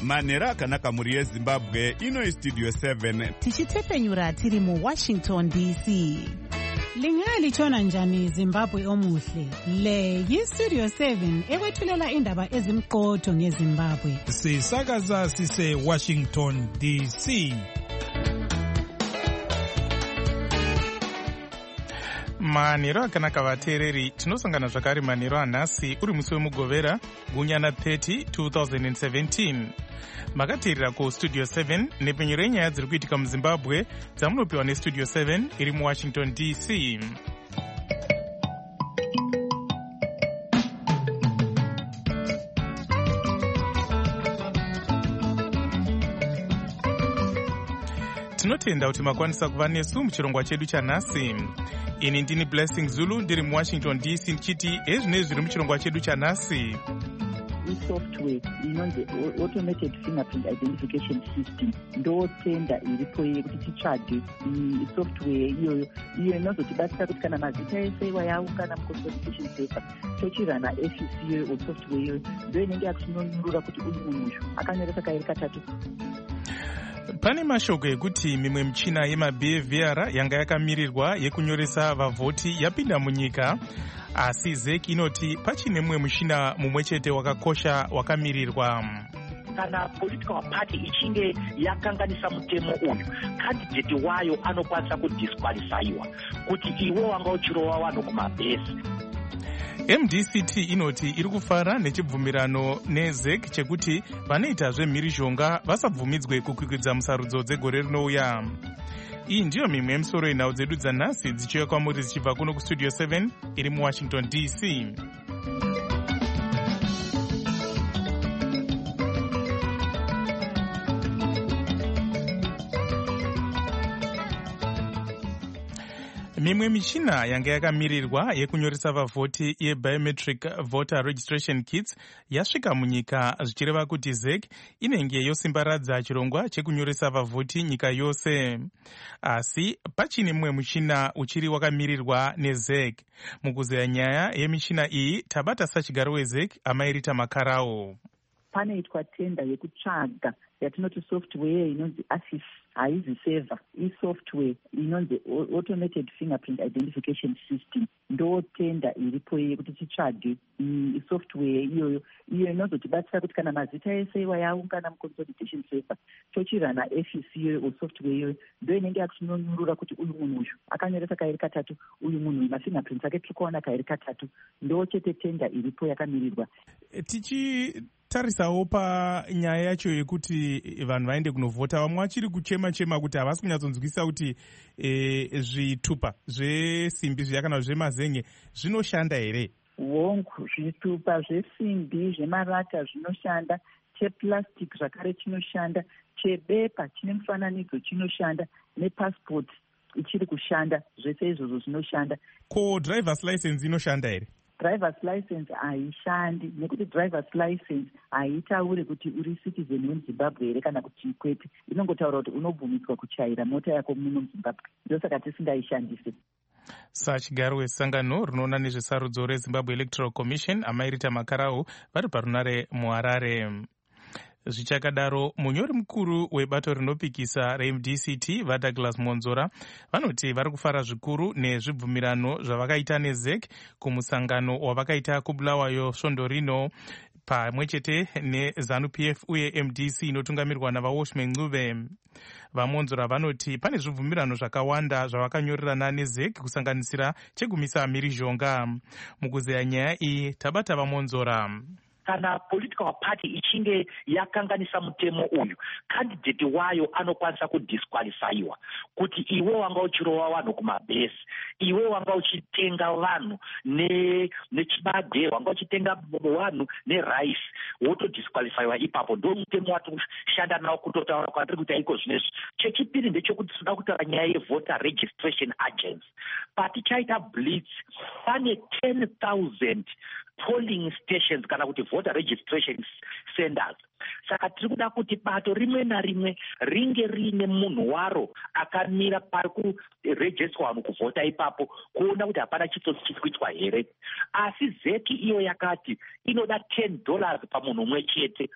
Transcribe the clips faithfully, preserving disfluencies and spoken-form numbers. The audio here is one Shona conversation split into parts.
manhero akanaka mhuri yezimbabwe. Ino studio seven tichitefenyura tiri muwashington D C. Lingalitshona njani Zimbabwe omuhle? Le yi-Studio seven ekwethulela indaba ezimqotho ngeZimbabwe. Sisakaza sise Washington D C. Manhero akanaka vateereri, tinosangana zvakare manhero anhasi uri musi wemugovera gunyana thirty twenty seventeen. Makateerera kustudio seven nepenyero yenyaya dziri kuitika muzimbabwe dzamunopiwa nestudio seven iri muwashington D C. Tinotenda kuti makwanisa kuva nesu muchirongwa chedu chanhasi. Ini ndini Blessing Zulu ndiri muwashington D C ndichiti ezvinezvi zviri muchirongwa chedu chanhasi. Software inonzi automated fingerprint identification system ndotenda iripo yekuti titsvage software iyoyo iyo inozotibatsira kuti kana mazita ese wayaungana muconsolidation paper tochira na F C C iyoyo software iyoyo ndo inenge yakutinonyurura kuti uyu munhu uyu akanyoresa kairi katatu. Pane mashoko ekuti mimwe michina yemaB V R yanga yakamirirwa yekunyoresa vavhoti yapinda munyika, asi Z E C inoti pachine mumwe muchina mumwe chete wakakosha wakamirirwa. Kana political party ichinge yakanganisa mutemo uyu, candidate wayo anokwanisa kudisqualifyiwa kuti iwe wanga uchirova vanhu kumabhesi. M D C T inoti iri kufara nechibvumirano neZ E C chekuti vanoita zvemhirizhonga vasabvumidzwe kukwikwidza musarudzo dzegore rinouya. Iyi ndiyo mimwe yemisoro yenhau dzedu dzanhasi dzichiuya kwamuri zichibva kuno kustudio seven iri muwashington D C. Mimwe michina yanga yakamirirwa yekunyoresa vavhoti yebiometric voter registration kits yasvika munyika, zvichireva kuti Z E C inenge yosimbaradza chirongwa chekunyoresa vavhoti nyika yose. Asi pachine mumwe muchina uchiri wakamirirwa neZ E C. Mukuzeya nyaya yemichina iyi tabata sachigaro weZ E C Amairita Makarawo. Panoitwa tenda yekutsvaga yatinoti software inonzi AFIS, haizi server, isoftware inonzi automated fingerprint identification system ndo tenda iripo yekuti titsvage isoftware iyoyo iyo inozotibatsira kuti kana mazita ese wayaungana muconsolidation paper tochira na F C C iyoyo software iyoyo ndo inenge yakutinonyurura kuti uyu munhu uyu akanyoresa kairi katatu, uyu munhu uyu mafingerprints ake tiri kuona kairi katatu, ndo chete tenda iripo yakamirirwa. Tichi tarisawo panyaya yacho yekuti vanhu vaende kunovhota, vamwe vachiri kuchema chema kuti havasi kunyatsonzwisa kuti e, zvitupa zvesimbi zviya kana zvemazenge zvinoshanda here. Hongu, zvitupa zvesimbi zvemarata zvinoshanda, cheplastic zvakare chinoshanda, chebepa chine mufananidzo chinoshanda, nepassport ichiri kushanda, zvese izvozvo zvinoshanda. Ko drivers license inoshanda here? Driver's license haishandi nekuti driver's license haitauri kuti uri citizen weZimbabwe here kana kuti kwete, inongotaura kuti unobvumidzwa kuchaira mota yako muno muZimbabwe, ndosaka tisingaishandise. Sachigaro wesangano rinoona nezvesarudzo reZimbabwe Electoral Commission Amairita Makarawo vari parunare muHarare. Zvichakadaro, munyori mukuru webato rinopikisa reM D C T vaDouglas Monzora vanoti vari kufara zvikuru nezvibvumirano zvavakaita neZ E C kumusangano wavakaita kuBulawayo svondo rino pamwe chete neZANU P F uye M D C inotungamirwa navaWashman Ncube. VaMonzora vanoti pane zvibvumirano zvakawanda zvavakanyorerana neZ E C kusanganisira chegumisa mhirizhonga. Mukuzeya nyaya iyi tabata vaMonzora. Kana political party ichinge yakanganisa mutemo uyu, candidate wayo anokwanisa kudisqualifyiwa kuti iwe wanga uchirova vanhu kumabhesi, iwe wanga uchitenga vanhu nechibage, wanga uchitenga vanhu nerice, wotodisqualifyiwa ipapo. Ndo mutemo wati kushanda nawo kutotaura kwatiri kuti aiko zvinezvi. Chechipiri ndechekuti tinoda kutaura nyaya yevoter registration agents. Patichaita blitz pane ten thousand polling stations kana kuti voter registration centers. Saka tiri kuda kuti bato rimwe narimwe ringe riine munhu waro akamira pari kurejistwa vanhu kuvhota ipapo kuona kuti hapana chitsotsi chiri kuitwa here. Asi Z E C iyo yakati inoda ten dollars pamunhu umwe chete.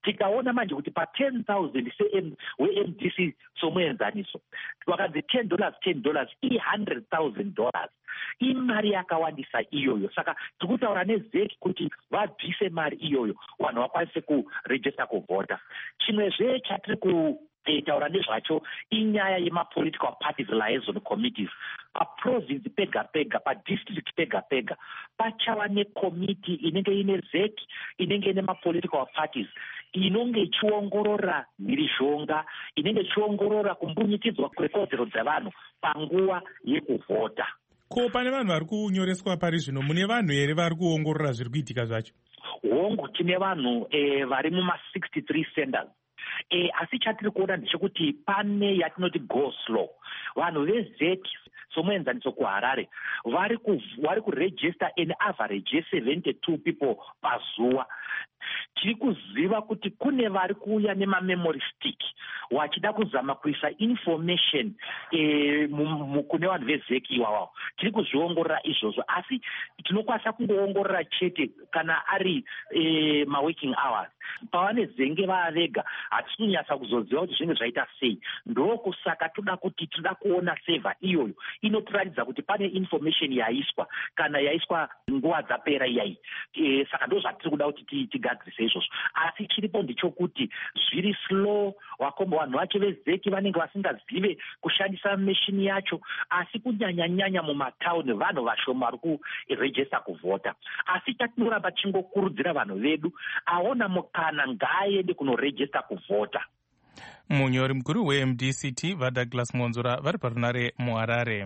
tikaona manje kuti pa ten thousand we-M D C somuenzaniso wakanzi ten dollars ten dollars i one hundred thousand dollars imari yakawandisa iyoyo. Saka tikutaura nezeki kuti vabvise mari iyoyo vanhu vakwanise kurejista kuvhota. Chimwezve chatiri kutaura nezvacho inyaya yemapolitical parties liaison committees. Paprovince pega pega, padistrict pega pega pachava necommittee inenge ine zeki, inenge ine mapolitical parties, inonge ichiongorora mhirizhonga, inenge ichiongorora kumbunyikidzwa kwekodzero dzavanhu panguva yekuvhota. Ko pane vanhu vari kunyoreswa pari zvino, mune vanhu here vari kuongorora zviri kuitika zvacho? Hongu tine vanhu eh, vari muma sixty-three centers. Eh, asi chatiri kuona ndechekuti pane yatinoti go slow. Vanhu vezeki somuenzaniso kuHarare vari ku vari kuregister an average ye seventy-two people pazuva. Tiri kuziva kuti kune vari kuuya nemamemory stick wachida kuzama kuisa information eh, kune vanhu vezeki iwawawo. Tiri kuzviongorora izvozvo, asi tinokwanisa kungoongorora chete kana ari eh, ma-working hours. Pavane zenge vavega hatisi kunyatsa kuzoziva kuti zvinenge zvaita sei. Ndokusaka toda kuti toda kuona seva iyoyo inotiratidza kuti pane information yaiswa kana yaiswa nguva dzapera iyai. E, saka ndo zvatiri kuda kuti tigadzirise izvozvo. Asi chiripo ndechokuti zviri slow. Wakombo vanhu vacho vezeki vanenge vasingazive kushandisa meshini yacho, asi kunyanya-nyanya mumatauni vanhu vashoma vari kurejista kuvhota. Asi tatinoramba tichingokurudzira vanhu vedu aona mukana ngaaende kunorejista kuvhota. Munyori mukuru we-M D C T vaDouglas Monzora vari parunare muHarare.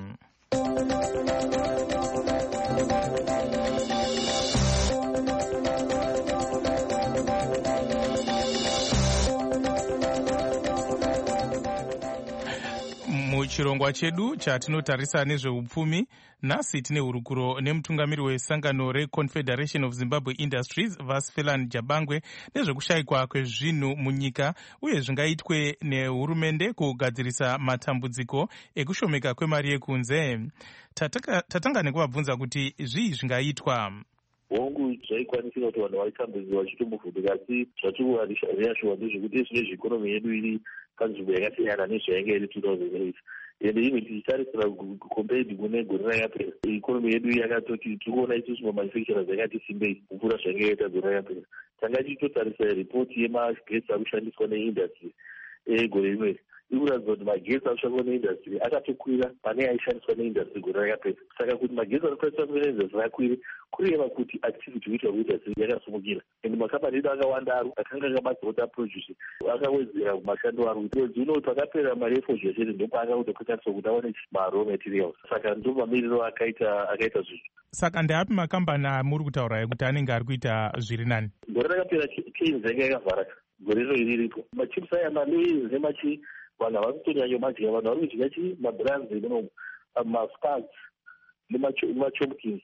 Muchirongwa chedu chatinotarisa nezveupfumi, nhasi tine hurukuro nemutungamiri wesangano reConfederation of Zimbabwe Industries Vasfelan Jabangwe nezvekushayikwa kwezvinhu munyika uye zvingaitwe nehurumende kugadzirisa matambudziko ekushomeka kwemari yekunze. Tatanga nekuvabvunza kuti zvii zvingaitwa. Hongu zvaikwanisika kuti vanhu vaitambudzirwa vachitombovhunduka, asi zvatikureashuwa ndezvekuti zvine ikonomi yedu iri panzvimbo yakasiyana nezvainge iri two thousand eight. Ende imwe tichitarisira compared kune gore rakapera, ikonomi yedu yakatoti tikuona isusu mamanufacturers yakati simbei kupfuura zvainge yaita gore rakapera. Tanga tichitotarisa ripoti yemagetsi akushandiswa neindustry egore rimwe ikuratidza kuti magetsi akushandiswa neindustry akatokwira pane aishandiswa neindustry gore rakapera. Saka kuti magetsi anoshandiswa neindustry akwire kureva kuti activity kuitwa kuindustry yakasumukira. Ende makambani edu akawanda akanga akabatsota produce akawedzera kumashando aro kuti dzino pakapera mari yefozha chete ndopaakauda kushandiswa kuti aone maraw materials. Saka ndo mamiriro akaita akaita zvinhu. Saka ndeapi makambani amuri kutaura ekuti anenge ari kuita zviri nani? Gore rakapera Keynes yanga yakavhara, gore rino iri riripo. Machips aya malayers nemachi vanhu havari kutonyanya madya, vanhu vari kudya chi mabrands muno maSpars nemachomkins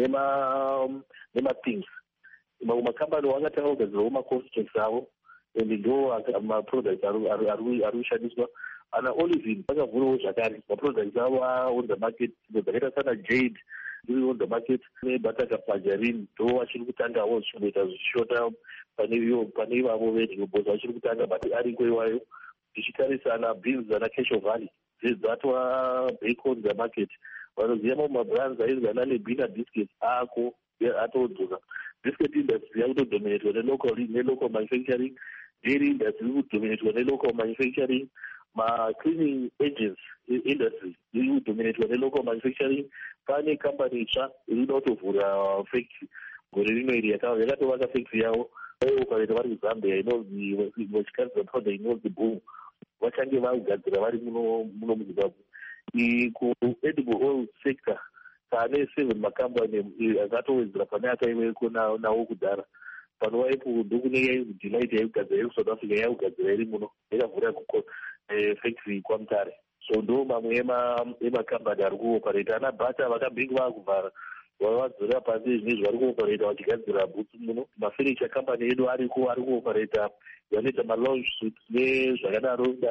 nemapings. Mamwe makambani wangatanga kugadzirawo maconstraints avo ende ndo maproducts ari kushandiswa. Ana Olivin vakavhurawo zvakare maproducts avo on the market, dzakaita sana Jade iri on the market nebuttercup margarine ndo vachiri kutangawo zvinoita zvichishota pane ivavo vedyoboza vachiri kutanga but ariko iwayo. Tichitarisana beans ana Cashew Valley dzatwa break on the market. Vanoziva mamwe mabrands aizana nebina biscuits ako atodzoka. Biscuit industry yakutodominatwa nelocal nelocal manufacturing, dairy industry iri kudominatwa nelocal manufacturing, ma-cleaning agents industry iri kudominatwa nelocal manufacturing. Pane company itsva iri kuda kutovhura factory gore rino iri yakatovaka factory yavo vaiopareta vari kuZambia inonzi vachigadzira powder inonzi Boom. Vachange vakugadzira vari muno muZimbabwe. Ku-edible oil sector pane seven makambani akatowedzera pane akaiweko nawo kudhara. Panova ipo ndokune yainzi Delight yaikugadzira iri kuSouth Africa yaikugadzira iri muno yakavhura factory kwaMutare. So ndo mamwe emakambani ari kuopareta. Ana Bata vakabhingi vakuvhara vavadzorera pasi zvinezvi vari kuopareta vachigadzira bhutsu muno. Mafurniture company edu ariko ari kuopareta vanoita malaunch suits nezvakadaro.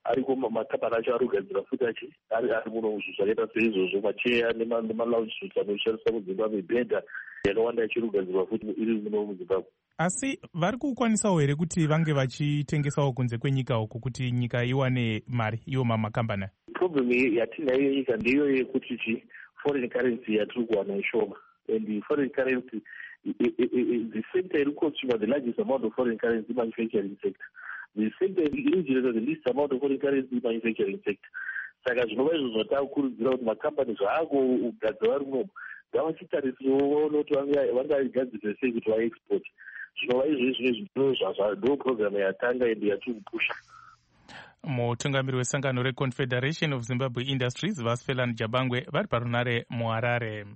ariko makambani acho ari kugadzira futi achi ari ari muno zvakaita seizvozvo macheya nemalounge suits anoshandiswa muzimbabwe, bhedha yakawanda ichiri kugadzirwa futi iri muno muzimbabwe. Asi vari kukwanisawo here kuti vange vachitengesawo kunze kwenyika uku kuti nyika iwane mari iwo mamakambani? Problem yatinayo nyika ndiyo yekuti chi foreign currency yatiri kuwana ishoma, and the foreign currency the sector iri consumer the largest amount of foreign currency manufacturing sector. The sector iri generate the least amount of foreign currency manufacturing sector. Saka zvinova izvo zvatakurudzira kuti makambani zvaakugadzira vari munomu ngavachitarisirawo kuti vangagadzirisa sei kuti vaexport. Zvinova izvo izvo ndo program yatanga ende yatiri kupusha. Mutungamiri wesangano reConfederation of Zimbabwe Industries Vasfelan Jabangwe vari parunare muHarare.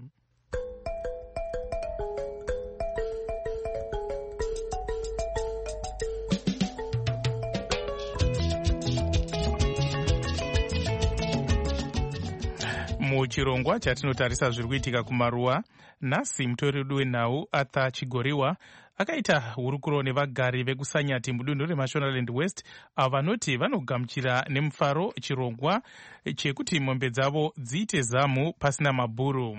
Muchirongwa chatinotarisa zviri kuitika kumaruwa, nhasi mutori wedu wenhau Arthur Chigoriwa akaita hurukuro nevagari vekusanyati mudunhu reMashonaland West avo vanoti vanogamuchira nemufaro chirongwa chekuti mombe dzavo dziite zamu pasina mabhuru.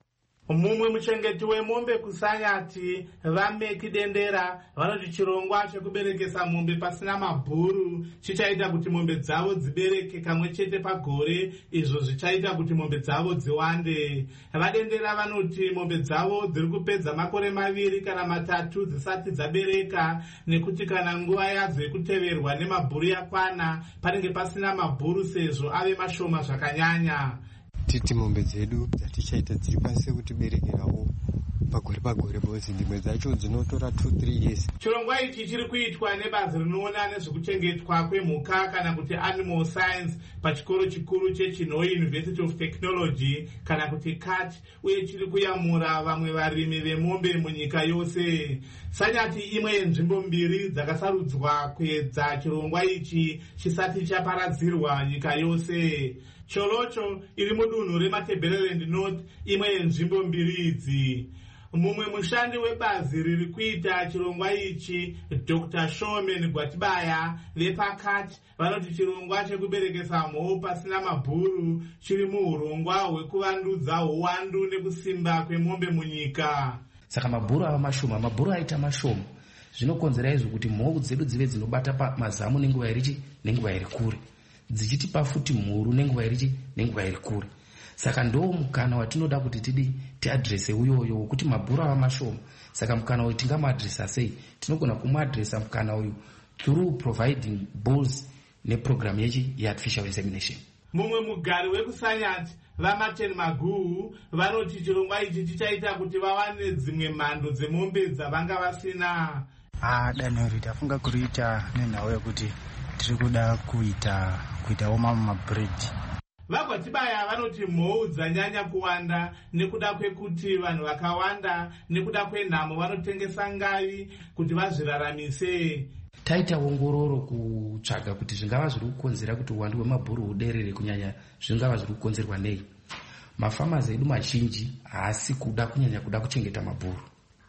Mumwe muchengeti wemombe kusanyati vaMeki Dendera vanoti chirongwa chekuberekesa mombe pasina mabhuru chichaita kuti mombe dzavo dzibereke kamwe chete pagore, izvo zvichaita kuti mombe dzavo dziwande. VaDendera vanoti mombe dzavo dziri kupedza makore maviri kana matatu dzisati dzabereka, nekuti kana nguva yadzo yekuteverwa nemabhuru yakwana panenge pasina mabhuru sezvo ave mashoma zvakanyanya. Titi mombe dzedu dzatichaita dzikwanise kutiberekerawo pagore pagore bozi ndimwe dzacho dzinotora two three years. Chirongwa ichi chiri kuitwa nebazi rinoona nezvekuchengetwa kwemhuka kana kuti Animal Science pachikoro chikuru cheChinhoyi University of Technology kana kuti C A T, uye chiri kuyamura vamwe varimi vemombe munyika yose. Sanyati imwe yenzvimbo mbiri dzakasarudzwa kuedza chirongwa ichi chisati chaparadzirwa nyika yose. Cholocho iri mudunhu reMatabeleland North, imwe yenzvimbo mbiri idzi. Mumwe mushandi webazi riri kuita chirongwa ichi, Doctor Showman Gwatibaya vepakati vanoti chirongwa chekuberekesa mhou pasina mabhuru chiri muurongwa hwekuvandudza uwandu nekusimba kwemombe munyika. Saka mabhuru ava mashoma, mabhuru aita mashoma zvinokonzera izvo kuti mhou dzedu dzive dzinobata pamazamu nenguva irichi nenguva iri kure, dzichitipa futi mhuru nenguva irichi nenguva iri kure. Saka ndo mukana watinoda kuti tidi tiadrese uyoyo kuti mabhuru ava mashoma. Saka mukana uyu tingamuadresa sei? Tinogona kumuadresa mukana uyu through providing bulls neprogram yechi yeartificial insemination. Mumwe mugari wekusanyati vaMartin Maguhu vanoti chirongwa ichi chichaita kuti vawane dzimwe mhando dzemombe dzavanga vasina. Ah, danho iri tafunga kuriita nenhau yekuti tiri kuda kuita kuitawo mamwe mabreed. VaGwatibaya vanoti mhou dzanyanya kuwanda nekuda kwekuti vanhu vakawanda nekuda kwenhamo vanotengesa ngavi kuti vazviraramise. Taita ongororo kutsvaga kuti zvingava zviri kukonzera kuti uwandu hwemabhuru huderere, kunyanya zvingava zviri kukonzerwa nei. Mafamazi edu mazhinji haasi kuda kunyanya kuda kuchengeta mabhuru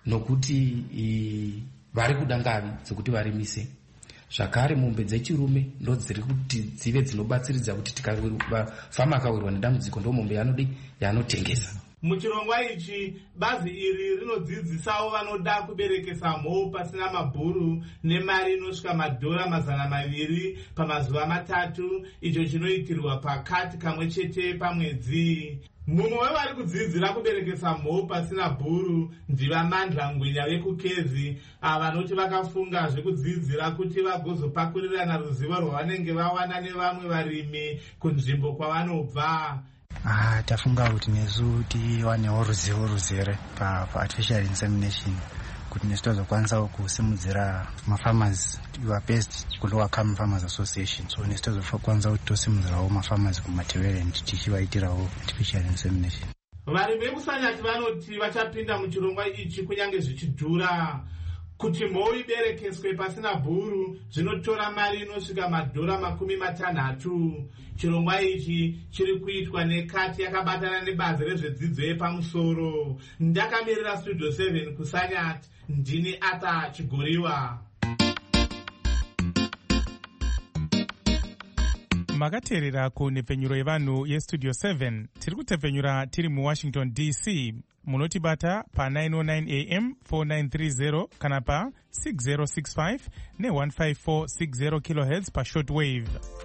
nokuti vari kuda ngavi dzekuti varimise. Zvakare mombe dzechirume ndo dziri kuti dzive dzinobatsiridza kuti tikafama akawirwa nedambudziko ndo mombe yanodi yanotengesa. Muchirongwa ichi bazi iri rinodzidzisawo vanoda kuberekesa mhou pasina mabhuru nemari inosvika madhora mazana maviri pamazuva matatu, icho chinoitirwa pakati kamwe chete pamwedzi. Mumwe wevari kudzidzira kuberekesa mhou pasina bhuru ndivaMandla Ngwinya vekukezi, ava vanoti vakafunga zvekudzidzira kuti vagozopakurirana ruzivo rwavanenge vawana nevamwe varimi kunzvimbo kwavanobva. Ah, tafunga kuti nesu tiwanewo ruzivo ruzere pa-artificial insemination kuti nesu tozokwanisa kusimudzira mafarmers based kulower Common Farmers Association. So nesu tozokwanisa kuti tosimudzirawo mafarmers kuMatabeleland tichivaitirawo artificial insemination. Varimi vekusanyati vanoti vachapinda muchirongwa ichi kunyange zvichidhura. Kuti mhou iberekeswe pasina bhuru zvinotora mari inosvika madhora makumi matanhatu. Chirongwa ichi chiri kuitwa nekati yakabatana nebazi rezvedzidzo yepamusoro. Ndakamirira Studio seven kusanyati, ndini Arthur Chigoriwa. makateerera kunhepfenyuro yevanhu yestudio seven. Tiri kutepfenyura tiri muwashington D C. Munotibata pa nine oh nine A M four nine three zero kana pa six zero six five ne one five four six zero kilohertz pa shortwave.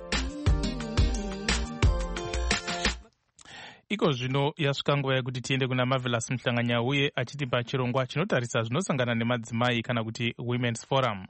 Iko zvino yasvika nguva yekuti tiende kuna Marvelous Muhlanganya uye achitipa chirongwa chinotarisa zvinosangana nemadzimai kana kuti Women's Forum.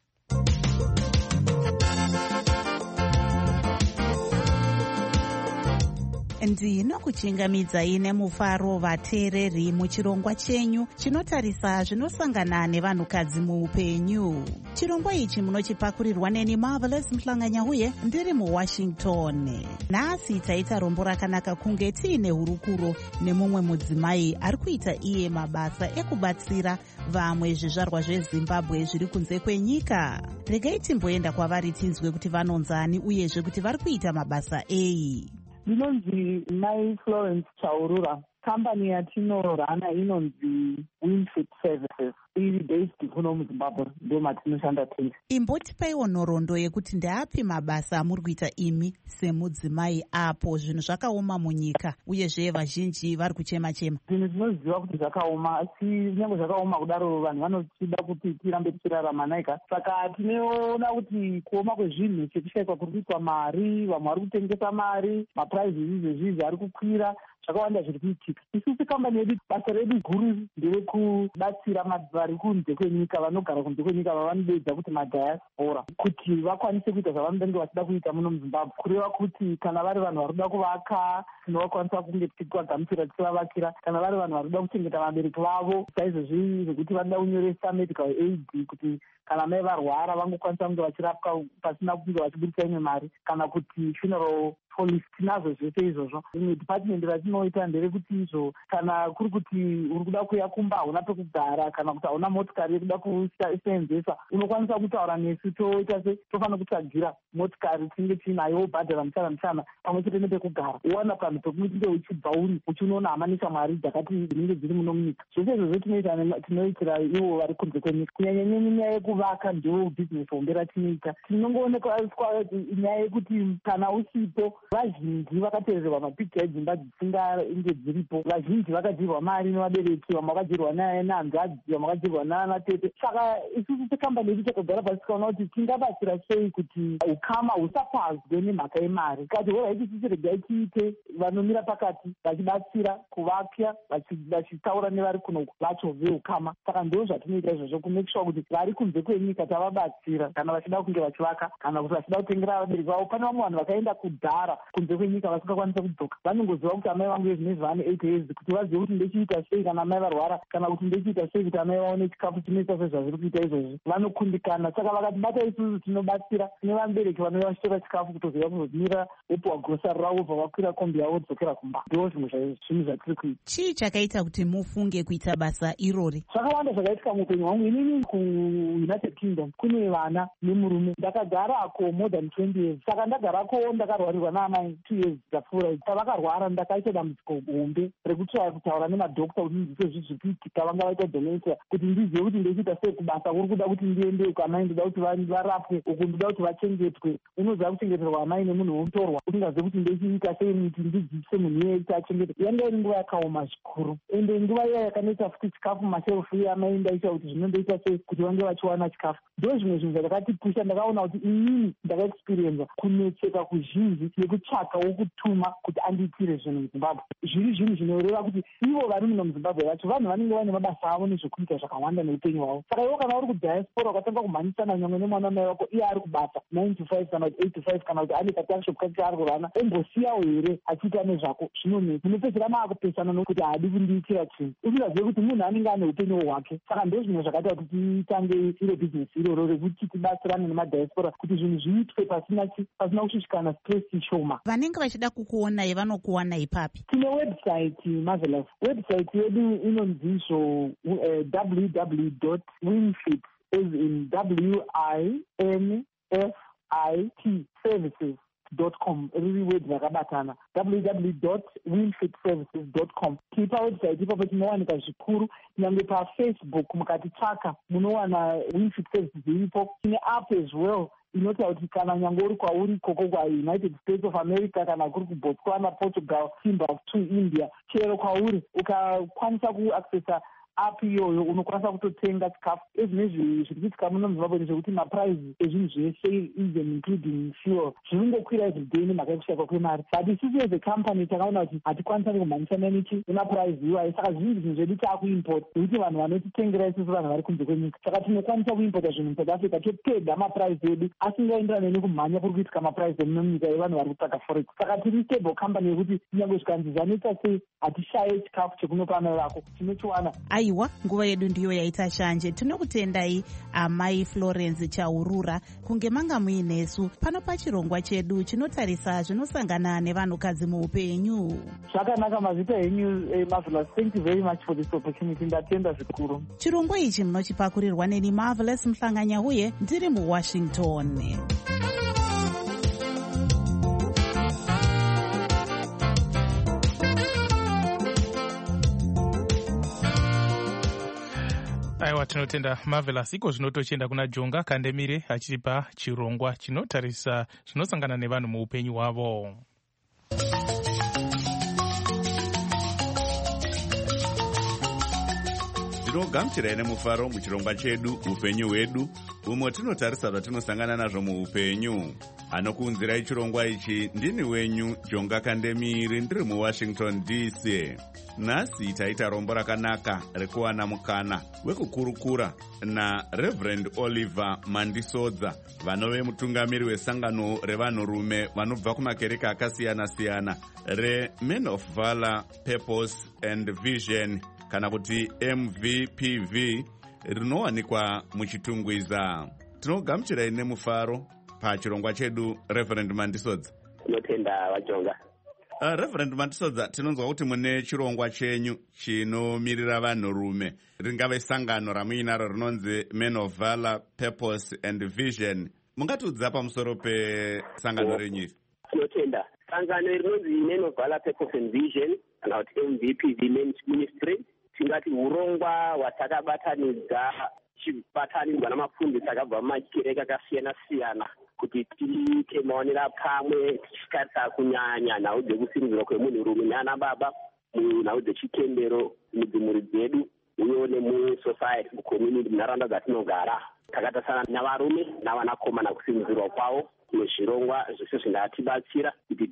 Ndinokuchingamidzai nemufaro vateereri muchirongwa chenyu chinotarisa zvinosangana nevanhukadzi muupenyu. Chirongwa ichi munochipakurirwa neni Marvelous Muhlanganya uye ndiri muWashington. Nhasi taita rombo rakanaka kunge tiine hurukuro nemumwe mudzimai ari kuita iye mabasa ekubatsira vamwe zvizvarwa zveZimbabwe zviri kunze kwenyika. Regai timboenda kwavari tinzwe kuti vanonzani uyezve kuti vari kuita mabasa ei. Ndinonzi Mai Florence Chaurura. Kambani yatinorana inonzi Winfit Services. Iri based kuno muZimbabwe ndio matinoshanda tiri. Imbotipaiwo nhoroondo yekuti ndeapi mabasa amuri kuita imi semudzimai apo zvinhu zvakaoma munyika uyezve vazhinji vari kuchema chema. Zvinhu zvinoziva kuti zvakaoma asi nyange zvakaoma kudaro vanhu vanochida kuti tirambe tichirarama naika. Saka tinoona kuti kuoma kwezvinhu chekushaikwa kuri kuitwa mari, vamwe vari kutengesa mari, mapuraizisi zvezvizvi ari kukwira, zvakawanda zviri kuitika. Isusu kambani yedu basa redu guru nderekubatsira vari kunze kwenyika, vanogara kunze kwenyika vavanodedza kuti madiaspora, kuti vakwanise kuita zvavanenge vachida kuita muno muZimbabwe. Kureva kuti kana vari vanhu vari kuda kuvaka, tinovakwanisa kunge tichivagamuchira tichivavakira. Kana vari vanhu vari kuda kuchengeta vabereki vavo, saizvozvi zvekuti vanoda kunyoresa medical aid kuti kana mai varwara vangokwanisa kunge vachirapwa pasina kunge vachibudisa imwe mari, kana kuti funeral police, tinazvo zvese izvozvo. Rimwe department ratinoita nderekuti izvo kana kuri kuti uri kuda kuya kumba hauna pekugara kana kuti hauna motikari yekuda kuseenzesa, unokwanisa kutaura nesu toita se tofanira kutsvagira motikari tinge tiinayo wobhadhara muchana muchana pamwe chete nepekugara. Uwana panhu pekunge uchibva uri uchinoona hamanisa mari dzakati dzinenge dziri muno munyika. Zvese izvozvo tinoita tinoitira ivo vari kunze kwenyika. Kunyanyanyanya nyaya yekuvaka ndiyo bhizinesi hombe ratinoita. Tinongoonekwa nyaya yekuti kana usipo vazhinji vakateererwa mapicture edzimba dzisingainge dziripo, vazhinji vakadyirwa mari nevabereki, vamwe vakadyirwa nehanzvadzi, vamwe vakadyirwa naanatete. Saka isusu sekambani yedu takagara pasi tikaona kuti tingabatsira sei kuti ukama husapazwe nemhaka yemari. Kati horaiti isusu regai tiite vanomira pakati vachibatsira kuvaka, vachitaura nevari kuno vacho veukama. Saka ndo zvatinoita izvozvo kumake sure kuti vari kunze kwenyika tavabatsira kana vachida kunge vachivaka kana kuti vachida kutengera vabereki vavo. Pane vamwe vanhu vakaenda kudhara kunze kwenyika vasingakwanisa kudzoka, vanongoziva kuti amai vangu vezvinezvi vane eight years, kuti vazive kuti ndechiita sei kana amai varwara, kana kuti ndechiita sei kuti amai vaone chikafu chinoita sezvazviri kuita izvozvi, vanokundikana. Saka vakatibata isusu tinobatsira, tine vabereki vanouya vachitora chikafu kutoziva kuzodimira upiwa grosari ravo vobva vakwira kombi yavo vodzokera kumba. Ndo zvimwe zvinhu zvatiri kuita. Chii chakaita kuti mufunge kuita basa irori? Zvakawanda zvakaitika muupenyu hwangu. Inini kuUnited Kingdom kune vana nemurume, ndakagarako more than twenty years. Saka ndagarako ndakarwarirwa naamai two years dzapfuura. Pavakarwara ndakaita dambudziko hombe rekutsvaka kutaura nemadhokta kuti ndizise zvii zviri kuitika, vanga vaita dementia, kuti ndizive kuti ndechiita sei kubasa kuri kuda kuti ndiende uko amai ndoda kuti varapwe, uku ndoda kuti vachengetwe. Unoziva kuchengeterwa amai nemunhu womutorwa, usingazive kuti ndechiita sei kuti ndidzidzise munhu iye kuti achengetwe. Yanga iri nguva yakaoma zvikuru, ende nguva iya yakanetsa futi chikafu masherufu iye amai ndaita kuti zvino ndoita sei kuti vange vachiwana chikafu. Ndo zvimwe zvinhu zvakatipusha. Ndakaona kuti inini ndakaexperienza kunetseka kuzhinji nekutsvaka wokutuma kuti andiitire zvinhu muZimbabwe. Zviri zvinhu zvinoreva kuti ivo vari muno muZimbabwe vacho vanhu vanenge vane mabasa avo nezvekuita zvakawanda neupenyu hwavo. Saka ivo kana uri kudiaspora ukatanga kumhanyisana nyamwe nemwana mai wako iye ari kubasa nine to five kana kuti eight to five kana kuti ane katakshop kake ari kurana, embosiyawo here achiita nezvako, zvinonetsa. Munopedzera maakupesana nokuti haadi kundiitira chinhu, usingazive kuti munhu anenge ane upenyu hwake. Saka ndo zvimwe zvakaita kuti titange iro bhizinesi iroro rekuti tibatsirane nemadiaspora kuti zvinhu zviitwe pasina pasina kushushikana stress shoma. Vanenge vachida kukuonai vanokuwana ipapi? Tine website Marvelous. Website yedu inonzizvo uh, w w w dot winfit as in w i n f i t services dot com. Riri web rakabatana w w w dot winfit services dot com. Tiri pawebsite ipapo tinowanika zvikuru, nyangwe pafacebook mukatitsvaka munowana Winfit Services iripo. Tine app as well inotaura kuti kana nyange uri kwauri koko kwaunited states of america kana kuri kubotswana, portugal, timbuktu, india, chero kwauri ukakwanisa kuaccessa app iyoyo unokwanisa kutotenga chikafu. Ezvinezvi zviri kuitika muno muzimbabwe ndezvekuti mapuraizi ezvinhu zvese even including fuel zvinongokwira everyday nemhaka yekushayikwa kwemari, but isusu as a company takaona kuti hatikwanisani kumhanyisana niti nemapuraizi iwayo, saka zvinhu zvinhu zvedu taakuimport nekuti vanhu vanotitengera isusu vanhu vari kunze kwenyika, saka tinokwanisa kuimpota zvinhu musouth africa topedha mapuraizi edu asingaenderane nekumhanya kuri kuitika mapuraizi emuno munyika yevanhu vari kutsvaga forex. Saka tiri stable company yekuti kunyange zvikanzi zvanetsa sei hatishaye chikafu chekunopa vana vako tinochiwana. Aiwa, nguva yedu ndiyo yaita shanje. Tinokutendai amai Florence Chaurura kunge manga muinesu pano pachirongwa chedu chinotarisa zvinosangana nevanhukadzi muupenyu. Zvakanaka mazita henyu eh, Marvelous. Thank you very much for this opportunity. Ndatenda zvikuru. Chirongwa ichi munochipakurirwa neni Marvelous Mhlanganya uye ndiri muWashington. Aiwa, tinotenda Marvelous. Iko zvinotochenda kuna Jonga Kandemire achitipa chirongwa chinotarisa zvinosangana nevanhu muupenyu hwavo. Tinogamuchirai nemufaro muchirongwa chedu upenyu hwedu, umwe tinotarisa zvatinosangana nazvo muupenyu. Anokuunzirai chirongwa ichi ndini wenyu Jonga Kandemire, ndiri muWashington D C. Nhasi taita rombo rakanaka rekuwana mukana wekukurukura naReverend Oliver Mandisodza, vanove mutungamiri wesangano revanhurume vanobva kumakereke akasiyana-siyana reMen of Valor, Purpose and Vision, kana kuti M V P V, rinowanikwa muchitungwiza. Tinogamuchirai nemufaro pachirongwa chedu Reverend Mandisodza. Tinotenda vaJonga. Uh, Reverend Mandisodza, tinonzwa kuti mune chirongwa chenyu chinomiririra vanhurume, ringave sangano ramuinaro rinonzi Men of Valor, Purpose and Vision. Mungatiudza pamusoro pesangano renyu iri? Tinotenda sangano rinonzi Men of Valor, Purpose and Vision, kana kuti M V P V Ministry, tingati urongwa hwatakabatanidza chibatanirwa namapundisi akabva mumakereke akasiyana-siyana kuti tiite maonera pamwe tichitarisa kunyanya nhau dzekusimudzirwa kwemunhurume nana baba munhau dzechitendero mudzimhuri dzedu uyewo nemusociety mucommunity munharaunda dzatinogara. Takatasana navarume navanakomana kusimudzirwa kwavo nezvirongwa zvese zvingatibatsira kuti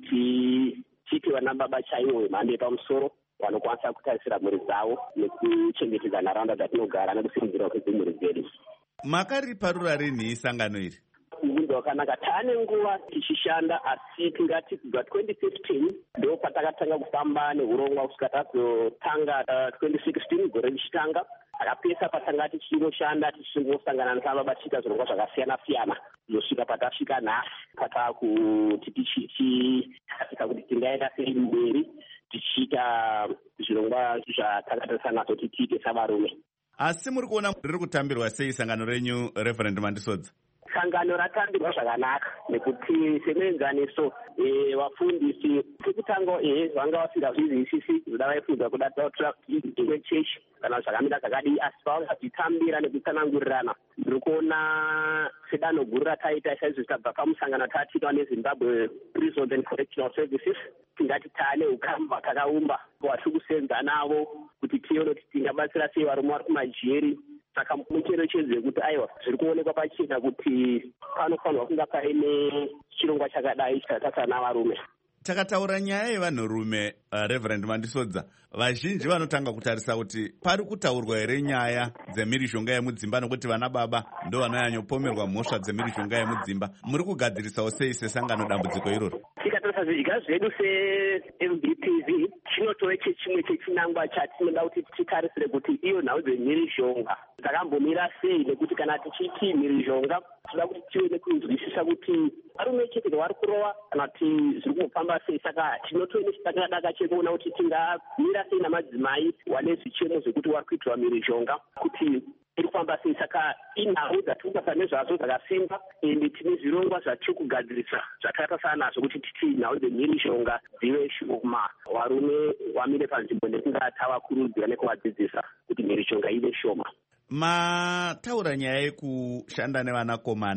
tiite vana baba chaivo vemhando yepamusoro vanokwanisa kutarisira mhuri dzavo nekuchengetedza nharaunda dzatinogara nekusimudzirwa kwedzimhuri dzedu. Makariparura rinhi sangano iri? Munhu wakanaka, taane nguva tichishanda, asi tingati kubva twenty fifteen ndo patakatanga kufamba neurongwa kusvika tazotanga uh, twenty sixteen gore richitanga. Takapesa patanga tichinoshanda tichingosangana navaba tichiita zvirongwa zvakasiyana-siyana zosvika patasvika nhasi patakuti tichitarisa kuti tingaenda sei mberi tichiita zvirongwa zvatakatarisana nazvo kuti tiite savarume. Asi muri kuona riri kutambirwa sei sangano renyu Reverend Mandisodza? Sangano ratambirwa zvakanaka nekuti semuenzaniso vafundisi sekutanga vanga vasingazvizwisisi zvoda vaifundza kuda imwe chechi kana zvakamira zvakadii, asi pavakazvitambira nekutsanangurirana ndiri kuona sedanho guru rataita saizvo zitabva pamusangano tatiitwa neZimbabwe Prisons and Correctional Services, tingati taane ukama hwatakaumba hwatiri kusenza navo kuti tione kuti tingabatsira sei varume vari kumajeri. Saka mucherechedzo yekuti aiwa zviri kuonekwa pachena kuti panofanirwa kunga paine chirongwa chakadai chikatarisa navarume. Takataura nyaya yevanhurume, uh, Reverend Mandisodza, vazhinji vanotanga kutarisa kuti pari kutaurwa here nyaya dzemhirizhonga yemudzimba nokuti vana baba ndo vanonyanyopomerwa mhosva dzemhirizhonga yemudzimba. Muri kugadzirisawo sei sesangano dambudziko iroro? Tikatarisa zvidya zvedu se-M V P V chinotove chechimwe chechinangwa chatinoda kuti titarisire kuti iyo nhau dzemhirizhonga dzakambomira sei, nekuti kana tichiti mhirizhonga toda kuti tive nekunzwisisa kuti varume chete vari kurova kana kuti zviri kufamba sei. Saka tinotove nechidakadaka chekuona kuti tingamira sei namadzimai wane zvichemo zvekuti vari kuitirwa mhirizhonga kuti iri kufamba sei. Saka inhau dzatinotarisa nezvazo dzakasimba ende tine zvirongwa zvatiri kugadzirisa zvatakatasana nazvo kuti titi nhau dzemhirizhonga dzive shoma, varume vamire panzvimbo nekungatawakurudzira nekuvadzidzisa kuti mhirizhonga ive shoma. Mataura nyaya yekushanda nevanakomana,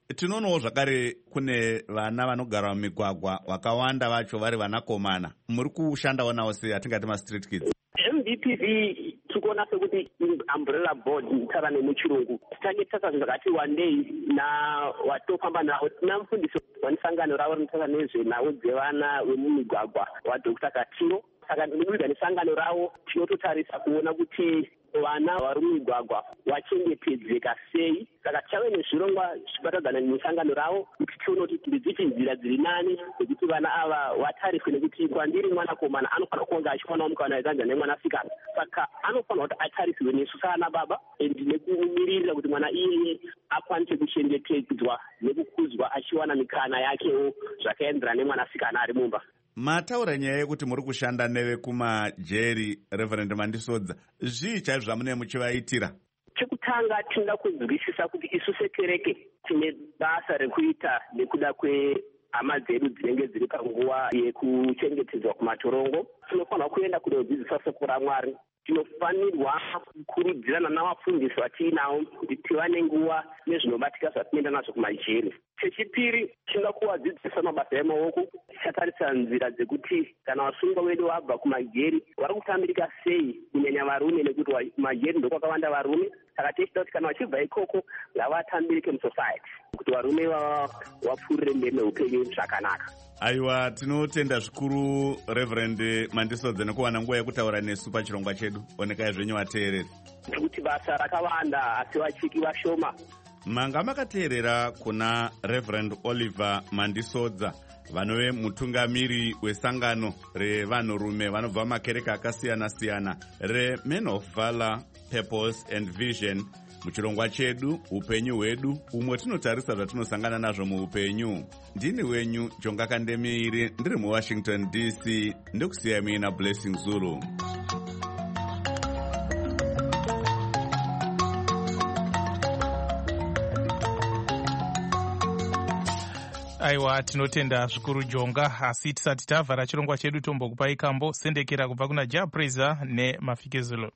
Tinoonawo zvakare kune vana vanogara mumigwagwa vakawanda vacho vari vanakomana. Muri kushandawo nawo sei atingati ma-street kids? M D P V tikuona sekuti umbrella board mutara nemuchirungu titange tasa zvakati one day na watofamba nawo tina mufundisi wanisangano ravo rinotasa nezvenhau dzevana vemumigwagwa waDr Katiro. Saka ndinoita nesangano ravo tinototarisa kuona kuti vana vari mumigwagwa vachengetedzeka sei. Saka tichave nezvirongwa zvichibatadzana nesangano ravo kuti tione kuti ndidzipi nzira dziri nani dzekuti vana ava vatariswe, nekuti kwandiri mwanakomana anofanira kunge achifanawo mukana wekanja nemwanasikana. Saka anofanira kuti atariswe nesu saana baba endi nekumirira kuti mwana iyeye akwanise kuchengetedzwa nekukuzwa achiwana mikana yakewo zvakaenderana nemwanasikana ari mumba. Mataura nyaya yekuti muri kushanda nevekumajeri, Reverend Mandisodza, zvii chaizvo zvamune muchivaitira? Chekutanga tinoda kunzwisisa kuti isu sekereke tine basa rekuita nekuda kwehama dzedu dzinenge dziri panguva yekuchengetedzwa kumatorongo. Tinofanira kuenda kunodzidzisa soko raMwari. Tinofanirwa kukurudzirana navafundisi vatiinawo kuti tiva nenguva nezvinobatika zvatinoenda nazvo kumajeri. Chechipiri, tinoda kuvadzidzisa mabasa emaoko. Tichatarisa nzira dzekuti kana vasungwa vedu vabva kumajeri vari kutambirika sei, kunyanya varume, nekuti kumajeri ndokwakawanda varume. Saka tichida kuti kana vachibva ikoko ngavatambirike musociety kuti varume vapfuurire mberi neupenyu zvakanaka. Aiwa, tinotenda zvikuru Reverend Mandisodza nekuwana nguva yekutaura nesu pachirongwa chedu. Onekai zvenyu vateereri kuti basa rakawanda asi vachiki vashoma. Manga makateerera kuna Reverend Oliver Mandisodza, vanove mutungamiri wesangano revanhurume vanobva makereke akasiyana-siyana reMen of Valor, Purpose and Vision muchirongwa chedu upenyu hwedu, umwe tinotarisa zvatinosangana nazvo muupenyu. Ndini wenyu Jonga Kandemiri, ndiri muWashington D C, ndikusiya mina Blessing Zulu. Aiwa, tinotenda zvikuru Jonga. Asi tisati tavhara chirongwa chedu tombokupai kambo sendekera kubva kuna Ja Praiser nemafikizulo.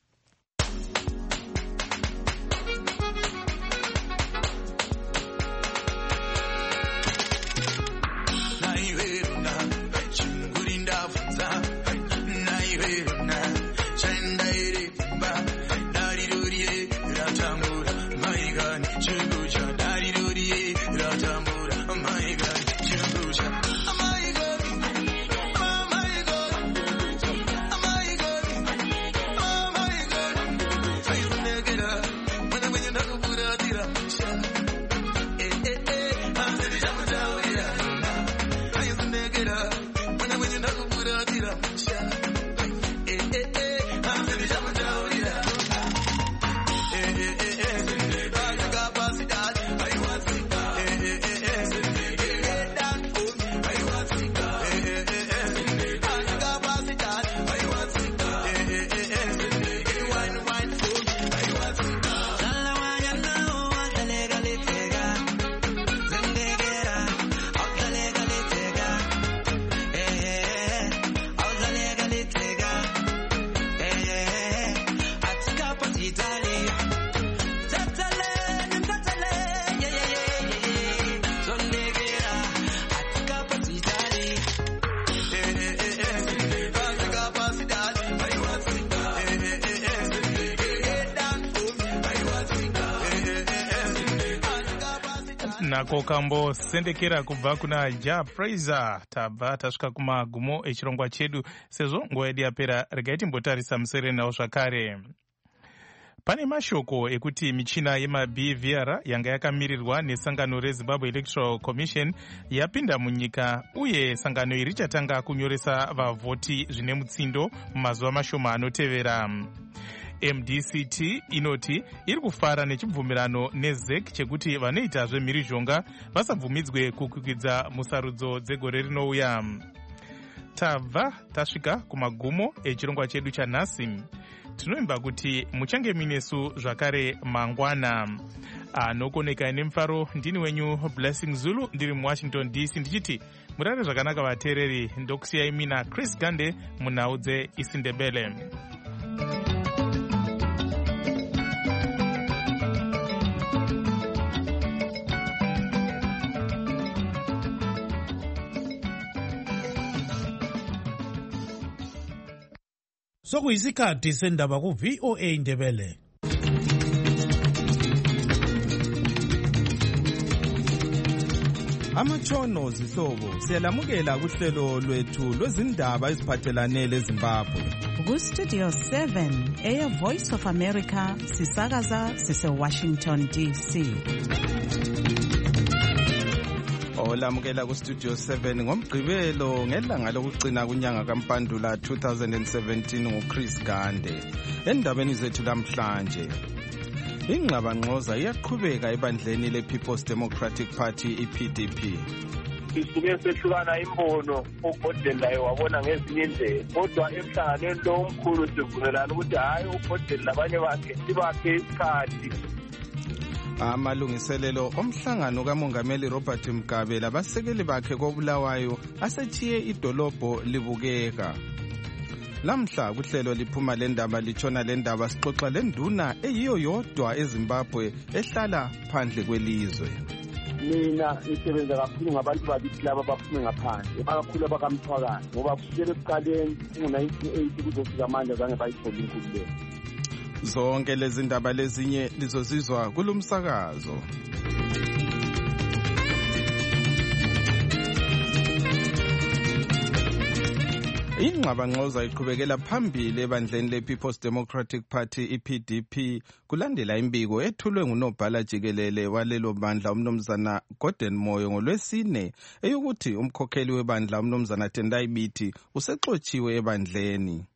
Nako kambo sendekera kubva kuna Ja Praiser. Tabva tasvika kumagumo echirongwa chedu. Sezvo nguva yedu yapera, regai timbotarisa musere nawo zvakare. Pane mashoko ekuti michina yema-B V R yanga yakamirirwa nesangano reZimbabwe Electoral Commission yapinda munyika, uye sangano iri richatanga kunyoresa vavhoti zvine mutsindo mumazuva mashoma anotevera. M D C T inoti iri kufara nechibvumirano neZ E C chekuti vanoita zvemhirizhonga vasabvumidzwe kukwikidza musarudzo dzegore rinouya. Tabva tasvika kumagumo echirongwa chedu chanhasi. Tinoimba kuti muchange minesu zvakare mangwana. Anokoneka nemufaro, ndini wenyu Blessing Zulu, ndiri muWashington D C, ndichiti murare zvakanaka vateereri. Ndokusiyai mina Chris Gande munhau dzeIsindebele. Sokuyisikhathi sendaba ku V O A Indebele. Amatshono zihlobo siyalamukela kuhlelo lwethu lwezindaba eziphathelane leZimbabwe. Ku Studio seven eya Voice of America sisakaza sise Washington D C. Olamukela ku Studio seven ngomgqibelo ngelanga lokugcina kunyanga kaMpandula two thousand seventeen nguChris Gande. Endabeni zethu namhlanje ingxabangxoza iyaqhubeka ebandleni lePeople's Democratic Party I-P D P. Sisuke sehlukana imbono uGordon laye wabona ngezinye indlela kodwa emhlanganweni lo omkhulu sivumelana ukuthi hayi uGordon labanye bakhe sibaphe isikhathi. Amalungiselelo omhlangano kaMongameli Robert Mugabe labasekeli bakhe koBulawayo asethiye idolobho libukeka. Lamhla kuhlelo liphuma lendaba litshona lendaba sixoxa lenduna eyiyo yodwa eZimbabwe ehlala phandle kwelizwe. Mina isebenza kakhulu ngabantu bakithi laba baphume ngaphandle abakhulu abakamthwakazi ngoba kusukela ekuqaleni ngo-nineteen eighty kuzofika manje zange bayithole inkululeko. Zonke lezi ndaba lezinye lizozizwa kulumsakazo. Ingxabangxoza iqhubekela phambili ebandleni lePeople's Democratic Party I-P D P kulandela imbiko ethulwe ngunobhala jikelele walelo bandla umnumzana Gordon Moyo ngolwesine eyokuthi umkhokheli webandla umnumzana Tendai Biti usexotshiwe ebandleni.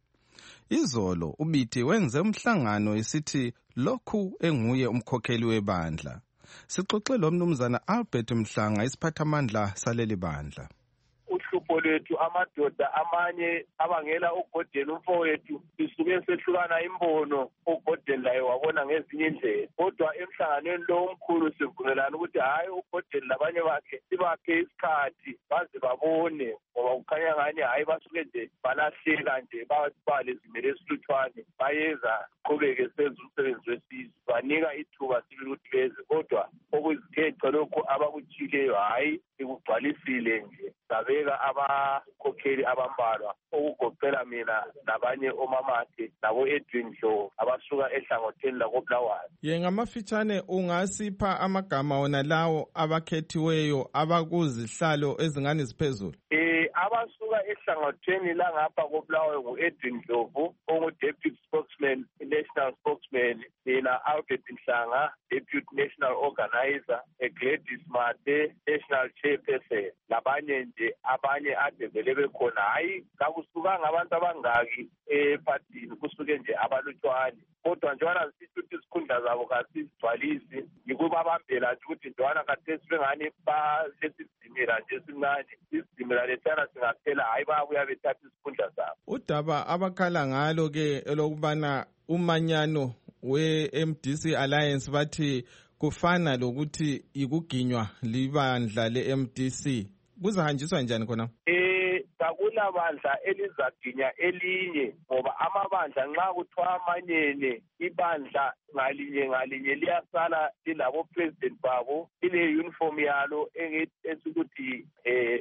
Izolo uBiti wenze umhlangano esithi lokhu enguye umkhokheli webandla. Sixoxe lo mnumzana Albert Mhlanga isiphathamandla saleli bandla. Uhlupho lethu amadoda amanye abangela uGordon umfowethu sisuke sehlukana imbono uGordon laye wabona ngezinye indlela kodwa emhlanganweni lo omkhulu sivumelana ukuthi hayi uGordon labanye bakhe sibaphe isikhathi baze babone ngoba kukhanya ngani hayi basuke nje balahleka nje babale zimele esiluthwane bayeza qhubeke senza umsebenzi wesizwe banika ithuba sibili ukuthi beze kodwa okuzikhecha lokho abakutshileyo hayi ikugcwalisile nje sabeka abakhokheli abambalwa okugoqela mina nabanye omamakhe nabo Edwin Dlo abasuka ehlangotheni lakoBulawayo. Ye ngamafitshane ungasipha amagama wona lawo abakhethiweyo abakuzihlalo ezingane ziphezulu? Eh abasuka ehlangotheni la ngapha koBulawayo nguEdwin Dlovu ongu-deputy spokesman, national spokesman, mina Albert Mhlanga, deputy national organizer, Gladys Mate, national chairperson, labanye nje abanye ade vele bekhona hayi kakusukanga abantu abangaki epartini kusuke nje abalutshwane kodwa njalo sithi isikhundla zabo kasizigcwalisi yikuba bambela nje ukuthi njalo kathesi bengani basesidimela nje sincane isidimela lethana singaphela hayi babuya bethatha isikhundla zabo. Udaba abakhala ngalo ke elokubana umanyano we-M D C Alliance bathi kufana lokuthi ikuginywa libandla le-M D C kuzahanjiswa njani khona? Eh kakula bandla elizaginya elinye ngoba amabandla nxa kuthiwa amanyene ibandla ngalinye ngalinye liyasala lilabo president babo ile uniform yalo esikuthi eh